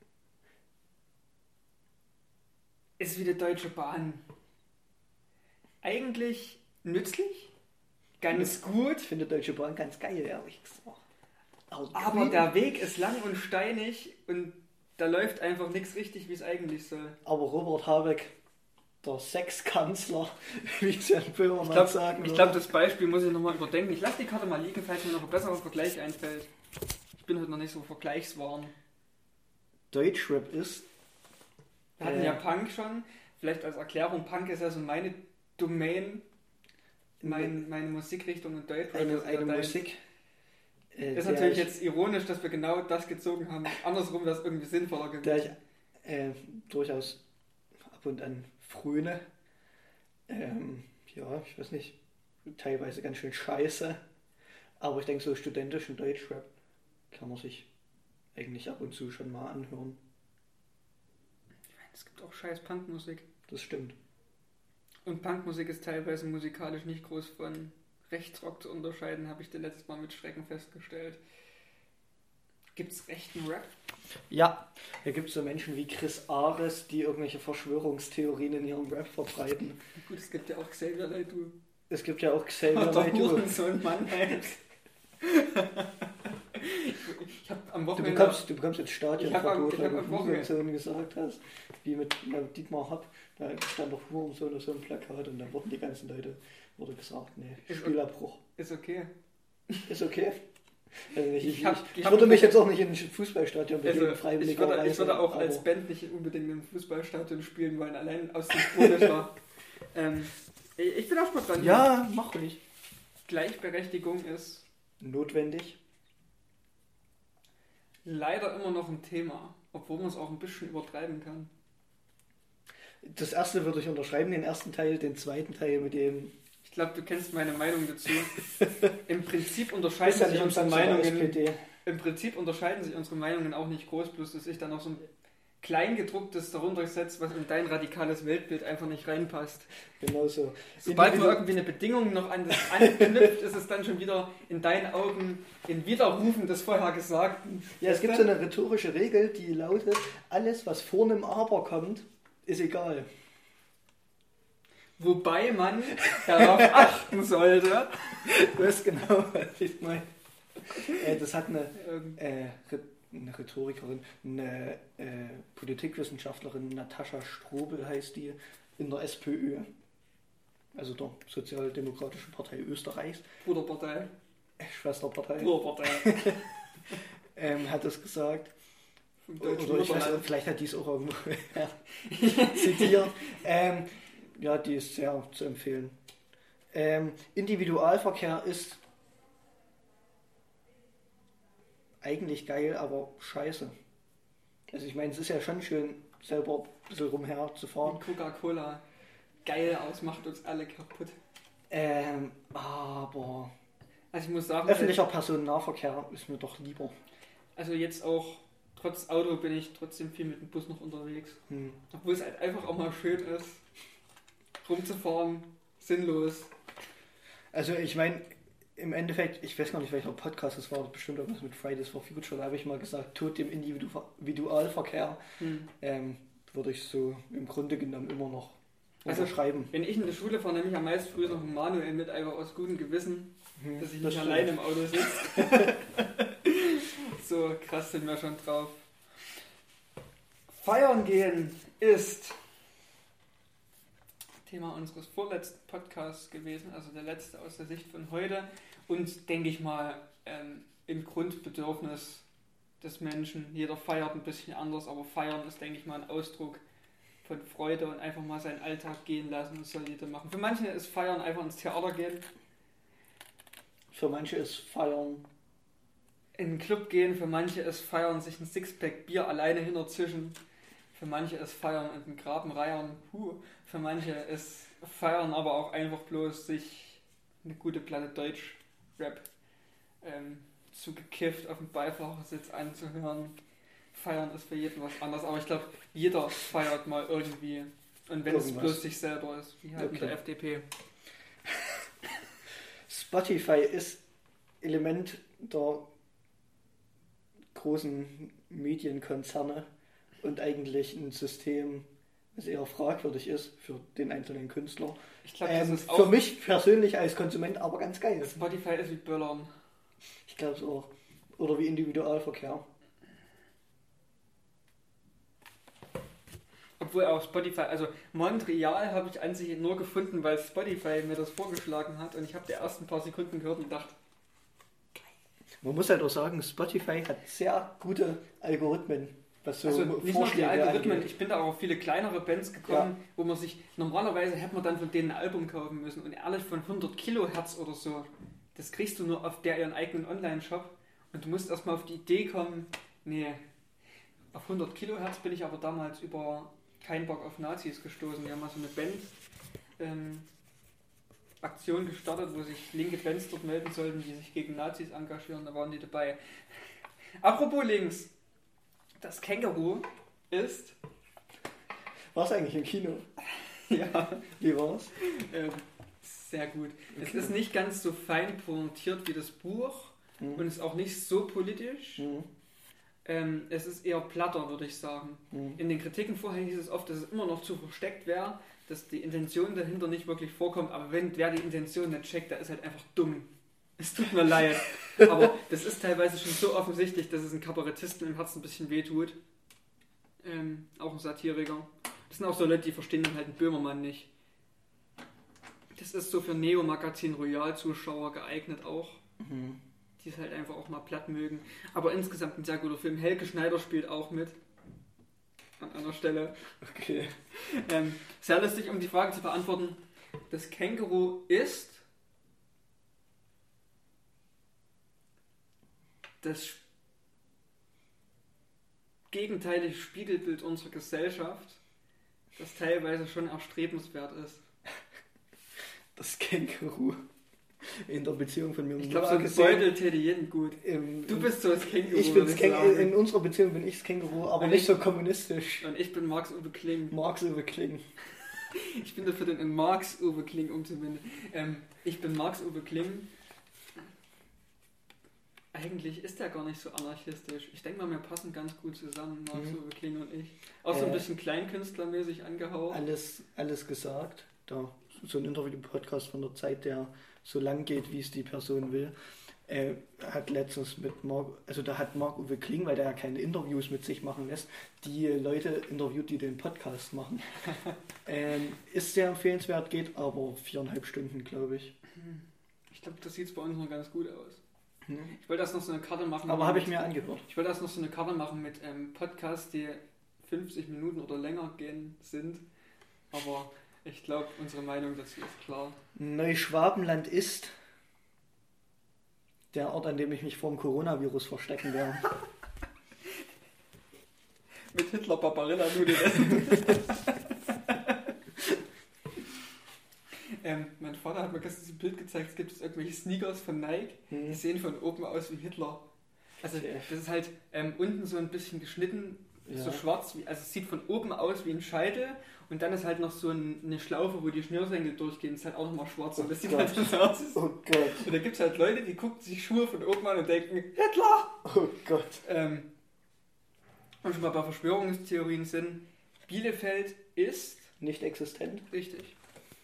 ist wie die Deutsche Bahn. Eigentlich nützlich, ganz gut, Ich finde Deutsche Bahn ganz geil, ehrlich gesagt. Aber, die aber Grünen- der Weg ist lang und steinig und da läuft einfach nichts richtig, wie es eigentlich soll. aber Robert Habeck, der Sexkanzler, wie es ja in Böhmermann Ich glaube, sagen ich glaub, das Beispiel muss ich nochmal überdenken. Ich lasse die Karte mal liegen, falls mir noch ein besserer Vergleich einfällt. Ich bin heute noch nicht so vergleichswarm. Deutschrap ist... Wir hatten Äh. ja Punk schon. Vielleicht als Erklärung, Punk ist ja so meine Domain, mein, meine Musikrichtung und Deutschrap eine, ist ja eine dein. Musik. Äh, Ist der natürlich ich, jetzt ironisch, dass wir genau das gezogen haben. Andersrum wäre es irgendwie sinnvoller der ich gewesen. äh, durchaus ab und an fröne. Ähm, ja, ich weiß nicht, teilweise ganz schön scheiße. Aber ich denke, so studentischen Deutschrap kann man sich eigentlich ab und zu schon mal anhören. Es gibt auch scheiß Punkmusik. Das stimmt. Und Punkmusik ist teilweise musikalisch nicht groß von Rechtsrock zu unterscheiden, habe ich dir letztes Mal mit Schrecken festgestellt. Gibt es rechten Rap? Ja, da gibt es so Menschen wie Chris Ares, die irgendwelche Verschwörungstheorien in ihrem Rap verbreiten. Gut, es gibt ja auch Xavier Naidoo. Es gibt ja auch Xavier Der Naidoo. Hurensohn Mannheim. Ich habe am Du Wochenende... bekommst, du bekommst jetzt Ich hab am- Stadionverbot, ich weil hab du am Wochenende- Hurensohn gesagt hast, wie mit ja, Dietmar Hopp. Da stand doch Hurensohn auf so einem Plakat und dann wurden die ganzen Leute wurde gesagt, nee, Ist Spielabbruch. Ist okay. Ist okay. Also ich, ich, Ich hab- ich, ich ich hab- würde mich jetzt auch nicht in ein Fußballstadion begeben, Also, ich, würde, ich freiwilligerweise. würde auch aber- als Band nicht unbedingt im Fußballstadion spielen wollen, allein aus dem Grund war. ähm, ich ich bin auch mal dran. Ja, mach ruhig. Gleichberechtigung ist Notwendig. leider immer noch ein Thema, obwohl man es auch ein bisschen übertreiben kann. Das erste würde ich unterschreiben, den ersten Teil, den zweiten Teil mit dem... Ich glaube, du kennst meine Meinung dazu. Im Prinzip Ist unterscheiden ja sich nicht unsere umsonst bei der S P Meinungen. D. Im Prinzip unterscheiden sich unsere Meinungen auch nicht groß, bloß dass ich dann noch so ein Kleingedrucktes darunter setze, was in dein radikales Weltbild einfach nicht reinpasst. Genau so. Sobald man Individu- irgendwie eine Bedingung noch an das anknüpft, ist es dann schon wieder in deinen Augen in Widerrufen des vorher Gesagten. Ja, es gibt so eine rhetorische Regel, die lautet, alles was vor einem Aber kommt, ist egal. Wobei man darauf achten sollte. Du weißt genau, was ich meine. Äh, das hat eine, Ähm, äh, Rhe- eine Rhetorikerin, eine äh, Politikwissenschaftlerin, Natascha Strobel heißt die, in der SPÖ, also der Sozialdemokratischen Partei Österreichs, Bruderpartei. äh, Schwesterpartei, Bruderpartei. ähm, hat das gesagt. Vom Oder deutschen ich weiß, Mutterland. vielleicht hat die es auch irgendwo zitiert. Ähm, ja, die ist sehr zu empfehlen. Ähm, Individualverkehr ist eigentlich geil, aber scheiße. Also ich meine, es ist ja schon schön, selber ein bisschen rumher zu fahren. Und Coca-Cola geil aus, macht uns alle kaputt. Ähm, aber Also ich muss sagen, öffentlicher Personennahverkehr ist mir doch lieber. also jetzt auch trotz Auto bin ich trotzdem viel mit dem Bus noch unterwegs. Hm. Obwohl es halt einfach auch mal schön ist, rumzufahren, sinnlos. Also ich meine, im Endeffekt, ich weiß gar nicht, welcher Podcast das war, bestimmt irgendwas mit Fridays for Future, da habe ich mal gesagt, Tod dem Individu- Individualverkehr, Hm. ähm, würde ich so im Grunde genommen immer noch Also, unterschreiben. Wenn ich in der Schule fahre, nehme ich am meisten früher noch einen Manuel mit, einfach aus gutem Gewissen, Hm, dass ich das nicht stimmt. allein im Auto sitze. So krass sind wir schon drauf. Feiern gehen ist Thema unseres vorletzten Podcasts gewesen, also der letzte aus der Sicht von heute und denke ich mal ähm, im Grundbedürfnis des Menschen. Jeder feiert ein bisschen anders, aber feiern ist, denke ich mal, ein Ausdruck von Freude und einfach mal seinen Alltag gehen lassen und soll jeder machen. Für manche ist Feiern einfach ins Theater gehen, Für manche ist Feiern, in den Club gehen, für manche ist Feiern sich ein Sixpack Bier alleine hinterzischen, für manche ist Feiern in den Graben reiern, huh. Für manche ist Feiern aber auch einfach bloß sich eine gute Platte Deutsch-Rap ähm, zugekifft auf dem Beifahrersitz anzuhören. Feiern ist für jeden was anderes, aber ich glaube, jeder feiert mal irgendwie. Und wenn es Irgendwas. bloß sich selber ist, wie halt mit Okay. der F D P. Spotify ist Element der großen Medienkonzerne und eigentlich ein System, das eher fragwürdig ist für den einzelnen Künstler. Ich glaube, das Ähm, ist für auch. mich persönlich als Konsument aber ganz geil. Spotify ist wie Böllern. Ich glaube es auch. Oder wie Individualverkehr. Obwohl auch Spotify, also Montreal habe ich an sich nur gefunden, weil Spotify mir das vorgeschlagen hat und ich habe die ersten paar Sekunden gehört und dachte, Man muss halt auch sagen, Spotify hat sehr gute Algorithmen, was so also nicht nur die Vorschläge Algorithmen, angeht. ich bin da auch auf viele kleinere Bands gekommen, wo man sich, normalerweise hätte man dann von denen ein Album kaufen müssen und ehrlich von hundert Kilohertz oder so, das kriegst du nur auf der ihren eigenen Online-Shop und du musst erstmal auf die Idee kommen, nee, auf hundert Kilohertz bin ich aber damals über Kein Bock auf Nazis gestoßen. Wir haben mal so eine Band ähm, Aktion gestartet, wo sich linke Bands dort melden sollten, die sich gegen Nazis engagieren, da waren die dabei. Apropos links, das Känguru ist, War's eigentlich im Kino? ja, Wie war's? ähm, sehr gut. Es Okay. ist nicht ganz so fein pointiert wie das Buch Hm. und ist auch nicht so politisch. Hm. Ähm, es ist eher platter, würde ich sagen. Hm. In den Kritiken vorher hieß es oft, dass es immer noch zu versteckt wäre, dass die Intention dahinter nicht wirklich vorkommt, aber wenn wer die Intention nicht checkt, der ist halt einfach dumm. Es tut mir leid, aber das ist teilweise schon so offensichtlich, dass es einen Kabarettisten im Herzen ein bisschen wehtut. Ähm, auch ein Satiriker. Das sind auch so Leute, die verstehen dann halt einen Böhmermann nicht. Das ist so für Neo-Magazin Royal-Zuschauer geeignet auch. Mhm. die es halt einfach auch mal platt mögen. Aber insgesamt ein sehr guter Film. Helge Schneider spielt auch mit. An einer Stelle. Okay. Ähm, sehr lustig, um die Frage zu beantworten. Das Känguru ist das gegenteilige Spiegelbild unserer Gesellschaft, das teilweise schon erstrebenswert ist. Das Känguru in der Beziehung von mir und Ich glaube, so ein Beutel täte jeden gut. Im, Du bist so das Känguru. Ich bin's Känguru. In unserer Beziehung bin ich das Känguru, aber und nicht ich, so kommunistisch. Und ich bin Marx-Uwe Kling. Marx-Uwe Kling. Ich bin dafür, den in Marx-Uwe Kling umzubinden. Ähm, ich bin Marx-Uwe Kling. Eigentlich ist der gar nicht so anarchistisch. Ich denke mal, wir passen ganz gut zusammen, Marx-Uwe Kling und ich. Auch so ein äh, bisschen kleinkünstlermäßig angehaucht. Alles, alles gesagt. Da so ein Interview-Podcast von der Zeit, der so lang geht, wie es die Person will. Äh, hat letztens mit Mark, also da hat Marc-Uwe Kling, weil der ja keine Interviews mit sich machen lässt, die Leute interviewt, die den Podcast machen. ähm, ist sehr empfehlenswert, geht aber viereinhalb Stunden, glaube ich. Ich glaube, das sieht bei uns noch ganz gut aus. Hm. Ich wollte das noch so eine Karte machen. Aber habe ich mir angehört. Ich wollte das noch so eine Karte machen mit ähm, Podcasts, die fünfzig Minuten oder länger gehen sind. Aber ich glaube, unsere Meinung dazu ist klar. Neuschwabenland ist der Ort, an dem ich mich vor dem Coronavirus verstecken werde. Mit Hitler Barbarilla-Nudeln essen. ähm, mein Vater hat mir gestern ein Bild gezeigt, es gibt jetzt irgendwelche Sneakers von Nike, hm. die sehen von oben aus wie Hitler. Also das ist halt ähm, unten so ein bisschen geschnitten, ja. So schwarz, wie, also es sieht von oben aus wie ein Scheitel und dann ist halt noch so ein, eine Schlaufe, wo die Schnürsenkel durchgehen, ist halt auch nochmal schwarz. Und das sieht halt so aus. Oh Gott. Und da gibt es halt Leute, die gucken sich Schuhe von oben an und denken, Hitler! Oh Gott. Ähm, und schon mal bei Verschwörungstheorien sind, Bielefeld ist... Nicht existent. Richtig.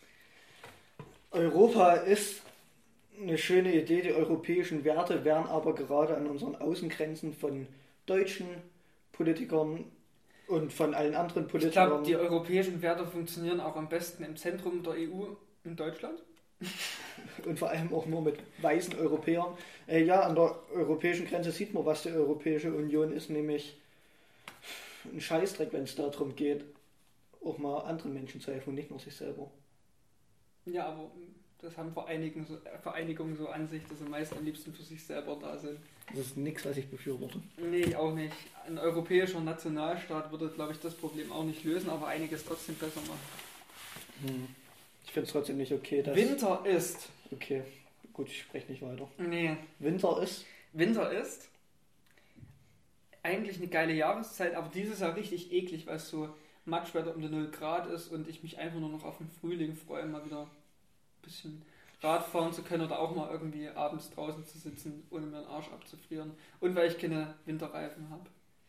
Europa ist eine schöne Idee, die europäischen Werte werden aber gerade an unseren Außengrenzen von Deutschen, Politikern und von allen anderen Politikern. Ich glaube, die europäischen Werte funktionieren auch am besten im Zentrum der E U in Deutschland. Und vor allem auch nur mit weißen Europäern. Äh, ja, an der europäischen Grenze sieht man, was die Europäische Union ist, nämlich ein Scheißdreck, wenn es darum geht, auch mal anderen Menschen zu helfen und nicht nur sich selber. Ja, aber das haben Vereinigungen so, Vereinigungen so an sich, dass sie meist am liebsten für sich selber da sind. Das ist nichts, was ich befürworte. Nee, auch nicht. Ein europäischer Nationalstaat würde, glaube ich, das Problem auch nicht lösen, aber einiges trotzdem besser machen. Hm. Ich finde es trotzdem nicht okay, dass... Winter ist... Okay, gut, ich spreche nicht weiter. Nee. Winter ist... Winter ist eigentlich eine geile Jahreszeit, aber dieses Jahr richtig eklig, weil es so Matschwetter um die null Grad ist und ich mich einfach nur noch auf den Frühling freue, mal wieder ein bisschen Rad fahren zu können oder auch mal irgendwie abends draußen zu sitzen, ohne mir den Arsch abzufrieren. Und weil ich keine Winterreifen habe.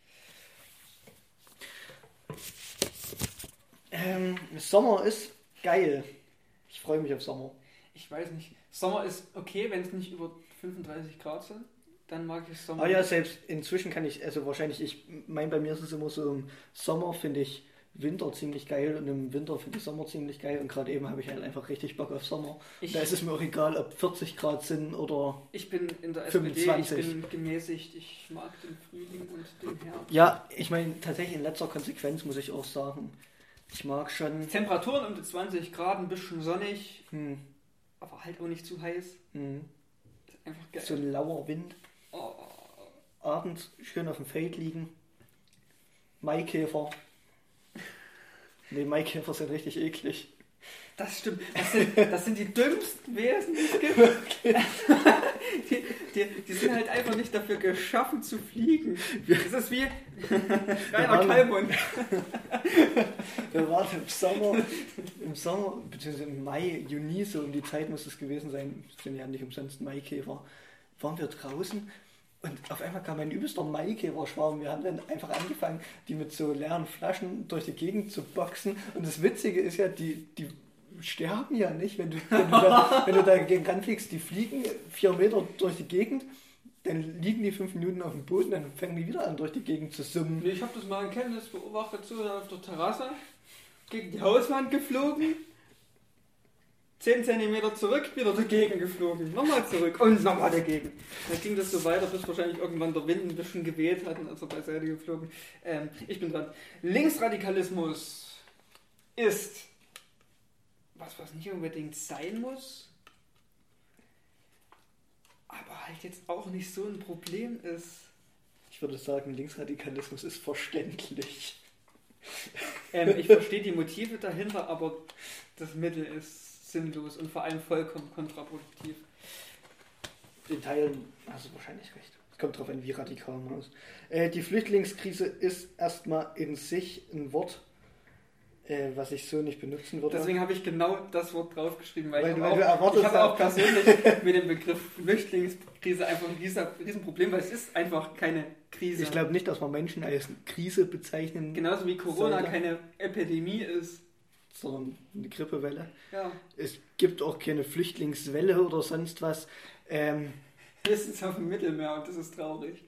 Ähm, Sommer ist geil. Ich freue mich auf Sommer. Ich weiß nicht. Sommer ist okay, wenn es nicht über fünfunddreißig Grad sind. Dann mag ich Sommer. Ah ja, selbst inzwischen kann ich, also wahrscheinlich, ich meine, bei mir ist es immer so, im Sommer finde ich Winter ziemlich geil und im Winter finde ich Sommer ziemlich geil und gerade eben habe ich halt einfach richtig Bock auf Sommer. Ich, da ist es mir auch egal, ob vierzig Grad sind oder ich bin in der fünfundzwanzig. S P D, ich bin gemäßigt, ich mag den Frühling und den Herbst. Ja, ich meine, tatsächlich in letzter Konsequenz muss ich auch sagen, ich mag schon... Temperaturen um die zwanzig Grad, ein bisschen sonnig, hm. aber halt auch nicht zu heiß. Hm. Ist einfach geil. So ein lauer Wind. Oh. Abends schön auf dem Feld liegen. Maikäfer. Ne, Maikäfer sind richtig eklig. Das stimmt. Das sind, das sind die dümmsten Wesen, die es gibt. die, die, die sind halt einfach nicht dafür geschaffen zu fliegen. Das ist wie Rainer Kallmund. Wir waren im Sommer, im Sommer, beziehungsweise im Mai, Juni, so um die Zeit muss es gewesen sein, sind ja nicht umsonst Maikäfer, waren wir draußen. Und auf einmal kam ein übelster Maikäfer-Schwarm. Wir haben dann einfach angefangen, die mit so leeren Flaschen durch die Gegend zu boxen. Und das Witzige ist ja, die, die sterben ja nicht, wenn du, wenn du, da, wenn du dagegen ranfliegst. Die fliegen vier Meter durch die Gegend, dann liegen die fünf Minuten auf dem Boden, dann fangen die wieder an, durch die Gegend zu summen. Ich habe das mal in Kenntnis beobachtet, so auf der Terrasse, gegen die Hauswand geflogen. zehn Zentimeter zurück, wieder dagegen geflogen. Nochmal zurück und nochmal dagegen. Dann ging das so weiter, bis wahrscheinlich irgendwann der Wind ein bisschen geweht hat und also beiseite geflogen. Ähm, ich bin dran. Linksradikalismus ist was, was nicht unbedingt sein muss, aber halt jetzt auch nicht so ein Problem ist. Ich würde sagen, Linksradikalismus ist verständlich. Ähm, ich verstehe die Motive dahinter, aber das Mittel ist sinnlos und vor allem vollkommen kontraproduktiv. In Teilen hast du wahrscheinlich recht. Es kommt darauf an, wie radikal man ist. Äh, die Flüchtlingskrise ist erstmal in sich ein Wort, äh, was ich so nicht benutzen würde. Deswegen habe ich genau das Wort draufgeschrieben, weil, weil ich du, habe weil auch, du ich habe erwartest, auch persönlich mit dem Begriff Flüchtlingskrise einfach ein riesen, riesen Problem, weil es ist einfach keine Krise. ich glaube nicht, dass man Menschen als Krise bezeichnen, Genauso wie Corona sollte. keine Epidemie ist. sondern eine Grippewelle. Ja. Es gibt auch keine Flüchtlingswelle oder sonst was. Ähm, Höchstens auf dem Mittelmeer und das ist traurig.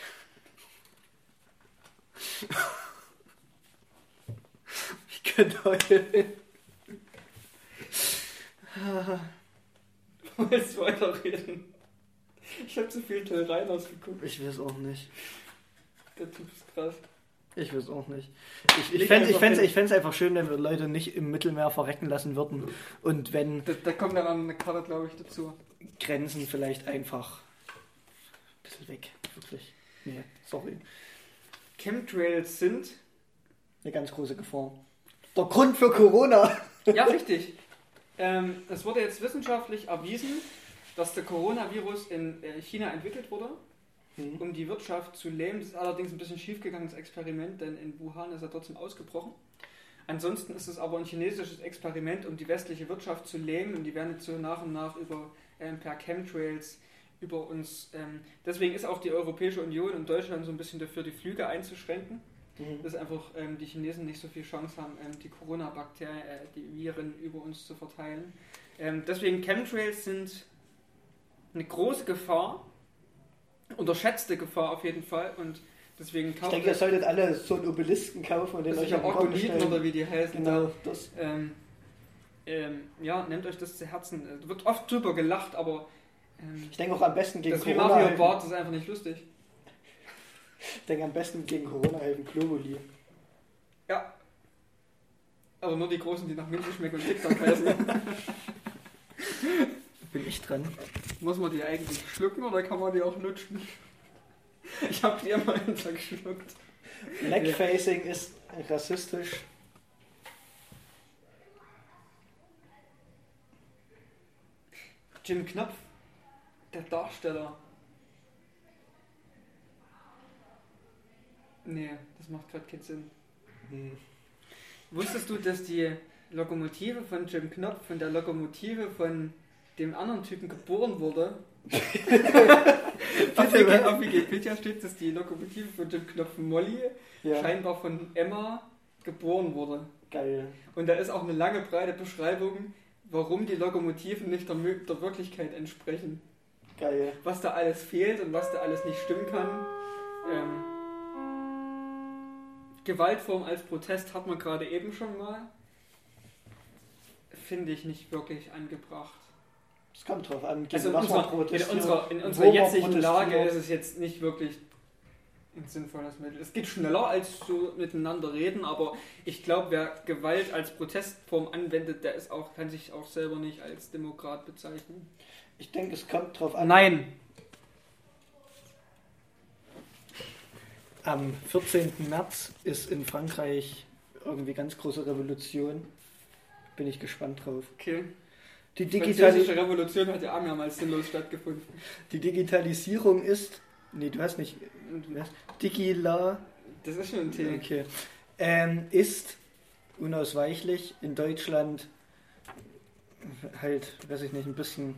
ich könnte heute... Willst du weiterreden? Ich habe zu viel Till Reiners geguckt. Ich weiß auch nicht. Der Typ ist krass. Ich weiß auch nicht. Ich, ich Leg fände einfach es hin. einfach schön, wenn wir Leute nicht im Mittelmeer verrecken lassen würden. Und wenn Da, da kommt dann eine Karte, glaube ich, dazu. Grenzen vielleicht einfach ein bisschen weg. Wirklich. Nee, sorry. Chemtrails sind... Eine ganz große Gefahr. Der Grund für Corona. Ja, richtig. Ähm, es wurde jetzt wissenschaftlich erwiesen, dass der Coronavirus in äh, China entwickelt wurde, Hm. um die Wirtschaft zu lähmen. Das ist allerdings ein bisschen schiefgegangenes Experiment, denn in Wuhan ist er trotzdem ausgebrochen. Ansonsten ist es aber ein chinesisches Experiment, um die westliche Wirtschaft zu lähmen, und die werden jetzt so nach und nach über ähm, per Chemtrails über uns. Ähm, deswegen ist auch die Europäische Union und Deutschland so ein bisschen dafür, die Flüge einzuschränken, Mhm. dass einfach ähm, die Chinesen nicht so viel Chance haben, ähm, die Corona-Bakterien, äh, die Viren über uns zu verteilen. Ähm, deswegen Chemtrails sind eine große Gefahr, unterschätzte Gefahr auf jeden Fall, und deswegen Ich kauft denke, ihr solltet alle so einen Obelisken kaufen und den euch solche auf den Kopf Orgoniten stellen. oder wie die heißen. Genau, das. Ähm, ähm, ja, nehmt euch das zu Herzen. Da wird oft drüber gelacht, aber ähm, Ich denke auch am besten gegen das wie Corona Mario helfen. Bart ist einfach nicht lustig. Ich denke am besten gegen Corona helfen Globuli. Ja. Aber nur die Großen, die nach Minze schmecken und TikTok heißen. Bin ich dran? Muss man die eigentlich schlucken oder kann man die auch lutschen? Ich habe die immer hintergeschluckt. Blackfacing ist rassistisch. Jim Knopf, der Darsteller. Nee, das macht gerade keinen Sinn. Hm. Wusstest du, dass die Lokomotive von Jim Knopf von der Lokomotive von dem anderen Typen geboren wurde? auf, Wiki, auf Wikipedia steht, dass die Lokomotive von Jim Knopf Molly Ja, scheinbar von Emma geboren wurde. geil. Und da ist auch eine lange, breite Beschreibung, warum die Lokomotiven nicht der, Mö- der Wirklichkeit entsprechen. Geil. Was da alles fehlt und was da alles nicht stimmen kann. Ähm, Gewaltform als Protest hat man gerade eben schon mal. Finde ich nicht wirklich angebracht. Es kommt drauf an, gegen Also in was man unserer, in protestiert, unserer, in wo unserer man jetzigen protestiert. Lage ist es jetzt nicht wirklich ein sinnvolles Mittel. Es geht schneller als so miteinander reden, aber ich glaube, wer Gewalt als Protestform anwendet, der ist auch, kann sich auch selber nicht als Demokrat bezeichnen. Ich denke, es kommt drauf an. Nein! Am vierzehnten März ist in Frankreich irgendwie ganz große Revolution. Bin ich gespannt drauf. Okay. Die, Die Digitali französische Revolution hat ja auch mehrmals sinnlos stattgefunden. die Digitalisierung ist. Nee, du hast nicht. Was? Digila. Das ist schon ein Thema. Okay. Ähm, ist unausweichlich in Deutschland halt, weiß ich nicht, ein bisschen.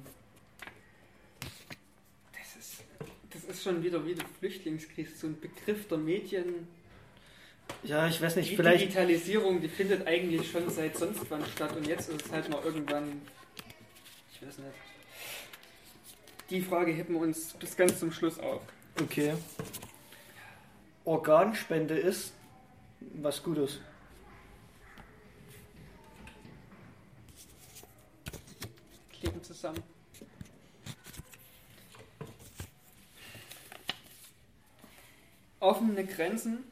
Das ist, das ist schon wieder wie die Flüchtlingskrise, so ein Begriff der Medien. Ja, ich weiß nicht, Die vielleicht. Digitalisierung, die findet eigentlich schon seit sonst wann statt, und jetzt ist es halt mal irgendwann, ich weiß nicht. Die Frage heben wir uns bis ganz zum Schluss auf. Okay. Organspende ist was Gutes. zusammen. Offene Grenzen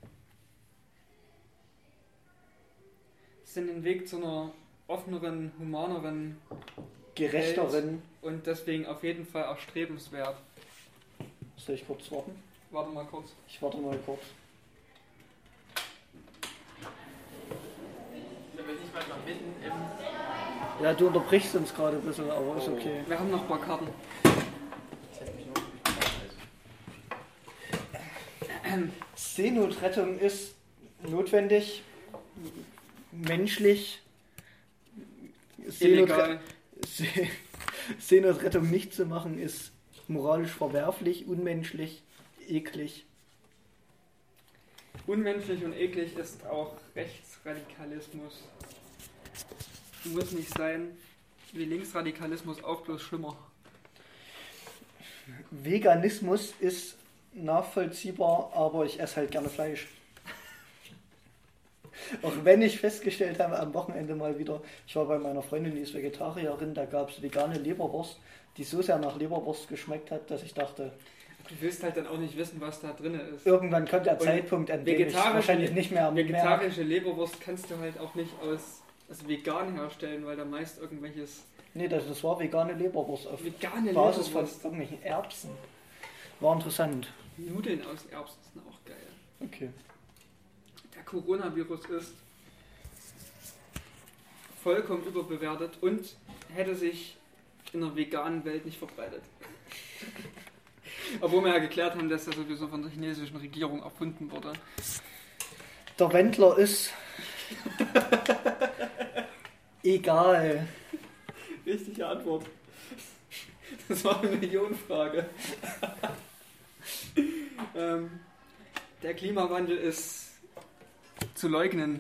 sind den Weg zu einer offeneren, humaneren, gerechteren Welt und deswegen auf jeden Fall erstrebenswert. Soll ich kurz warten? Warte mal kurz. Ich warte mal kurz. Ja, du unterbrichst uns gerade ein bisschen, aber ist okay. Wir haben noch ein paar Karten. Seenotrettung ist notwendig, menschlich. Illegal. See Seenotrettung nicht zu machen ist moralisch verwerflich, unmenschlich, eklig. Unmenschlich und eklig ist auch Rechtsradikalismus. Muss nicht sein, wie Linksradikalismus, auch bloß schlimmer. Veganismus ist nachvollziehbar, aber ich esse halt gerne Fleisch. Auch wenn ich festgestellt habe am Wochenende mal wieder, ich war bei meiner Freundin, die ist Vegetarierin, da gab es vegane Leberwurst, die so sehr nach Leberwurst geschmeckt hat, dass ich dachte... Du willst halt dann auch nicht wissen, was da drin ist. Irgendwann kommt der Zeitpunkt, an dem ich wahrscheinlich nicht mehr... Vegetarische Leberwurst kannst du halt auch nicht aus, aus vegan herstellen, weil da meist irgendwelches... Nee, das, das war vegane Leberwurst auf vegane Basis Leberwurst. von irgendwelchen Erbsen. War interessant. Nudeln aus Erbsen sind auch geil. Okay. Der Coronavirus ist vollkommen überbewertet und hätte sich in der veganen Welt nicht verbreitet. Obwohl wir ja geklärt haben, dass er sowieso von der chinesischen Regierung erfunden wurde. Der Wendler ist egal. Richtige Antwort. Das war eine Millionenfrage. ähm, der Klimawandel ist zu leugnen.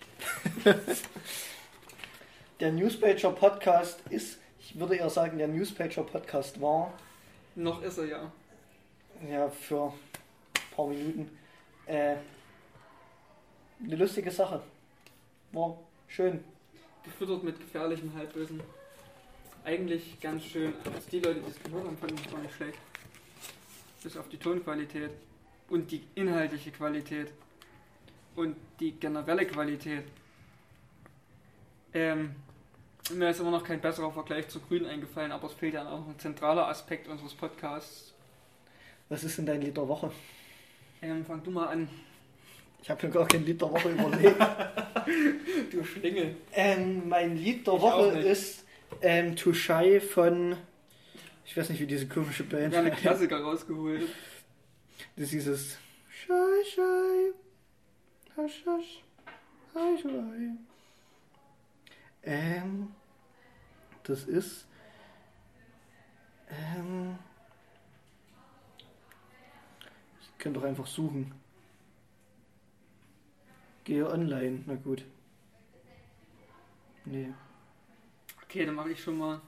Der Newspager Podcast ist, ich würde eher sagen, der Newspager Podcast war... Noch ist er ja. Ja, für ein paar Minuten. Äh, eine lustige Sache. War schön. Gefüttert mit gefährlichem Halbwissen. Eigentlich ganz schön. Also die Leute, die es gehört haben, fanden es gar nicht schlecht. Bis auf die Tonqualität und die inhaltliche Qualität und die generelle Qualität. Ähm, mir ist immer noch kein besserer Vergleich zu Grün eingefallen, aber es fehlt ja auch noch ein zentraler Aspekt unseres Podcasts. Was ist denn dein Lied der Woche? Ähm, fang du mal an. Ich habe mir gar kein Lied der Woche überlegt. Du Schlingel. Ähm, mein Lied der Ich Woche ist ähm, Too Shy von, ich weiß nicht, wie diese komische Band. Wir haben eine Klassiker rausgeholt. Das ist dieses Shy, Shy, Hush, Hush, Shy, Shy. Ähm, das ist ähm, ich könnte doch einfach suchen. Gehe online, na gut. Nee. Okay, dann mache ich schon mal.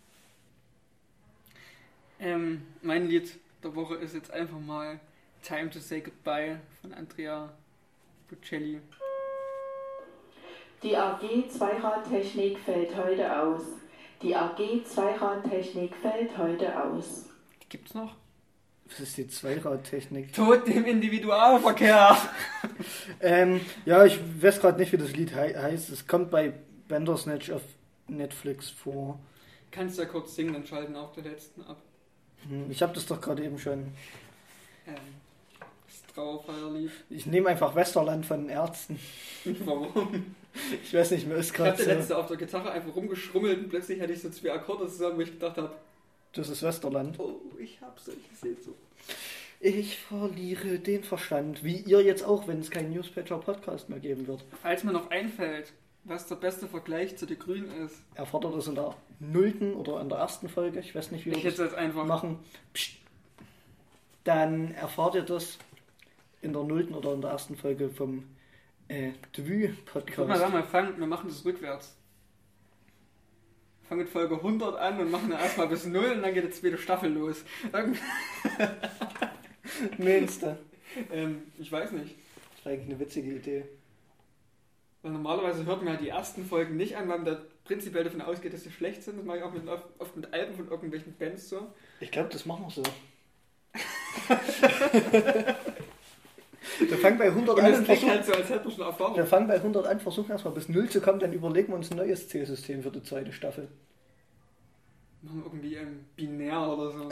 Ähm, mein Lied der Woche ist jetzt einfach mal Time to Say Goodbye von Andrea Bocelli. Die A G Zweiradtechnik fällt heute aus. Die A G Zweiradtechnik fällt heute aus. Die gibt's noch? Was ist die Zweiradtechnik? Tod dem Individualverkehr! ähm, ja, ich weiß gerade nicht, wie das Lied he heißt. Es kommt bei Bandersnatch auf Netflix vor. Kannst du ja kurz singen, dann schalten auch den letzten ab. Hm, ich habe das doch gerade eben schon. Ähm, das Trauerfeierlied. Ich nehme einfach Westerland von den Ärzten. Warum? Ich weiß nicht, mir ist Ich gerade hab der so... letzte auf der Gitarre einfach rumgeschrummelt und plötzlich hatte ich so zwei Akkorde zusammen, wo ich gedacht habe, Das ist Westerland. oh, ich hab solche Sehnsucht. Ich verliere den Verstand. Wie ihr jetzt auch, wenn es keinen Newspager Podcast mehr geben wird. Falls mir noch einfällt, was der beste Vergleich zu den Grünen ist. Erfordert es in der nullten oder in der ersten Folge, ich weiß nicht, wie wir Ich hätte das jetzt einfach machen. Psst. Dann erfahrt ihr das in der nullten oder in der ersten Folge vom äh, Debüt Ich würde mal Podcast. sagen, wir, fangen, wir machen das rückwärts. Fangen mit Folge hundert an und machen dann erstmal bis null und dann geht die zweite Staffel los. Meinst du? ähm, ich weiß nicht. Das wäre eigentlich eine witzige Idee. Weil normalerweise hört man ja die ersten Folgen nicht an, weil man da prinzipiell davon ausgeht, dass sie schlecht sind. Das mache ich auch mit, oft mit Alben von irgendwelchen Bands so. Ich glaube, das machen wir so. Wir fangen bei hundert an und versuchen, halt so, als hätten wir schon Erfahrung. wir fangen bei hundert an, versuchen erstmal bis null zu kommen, dann überlegen wir uns ein neues Zählsystem für die zweite Staffel. Machen wir irgendwie ähm, binär oder so.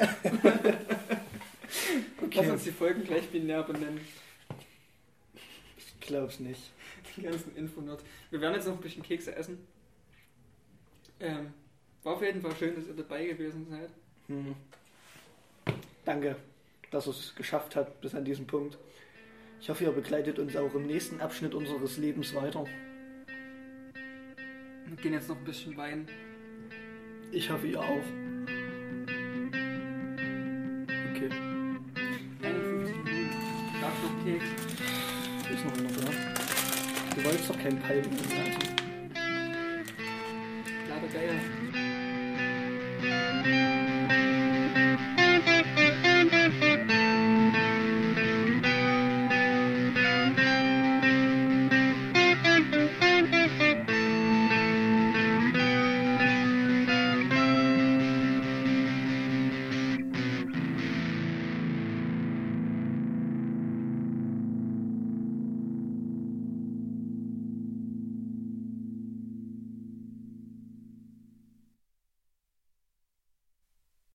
Okay. Lass uns die Folgen gleich binär benennen. Ich glaub's nicht. Die ganzen Infonerds. Wir werden jetzt noch ein bisschen Kekse essen. Ähm, war auf jeden Fall schön, dass ihr dabei gewesen seid. Hm. Danke, dass ihr es geschafft habt bis an diesen Punkt. Ich hoffe, ihr begleitet uns auch im nächsten Abschnitt unseres Lebens weiter. Wir gehen jetzt noch ein bisschen weinen. Ich hoffe, ihr auch. Okay. einundfünfzig Minuten. Darf noch Keks. Ist noch einer da. Du wolltest doch keinen Palmen lassen. Leider geil.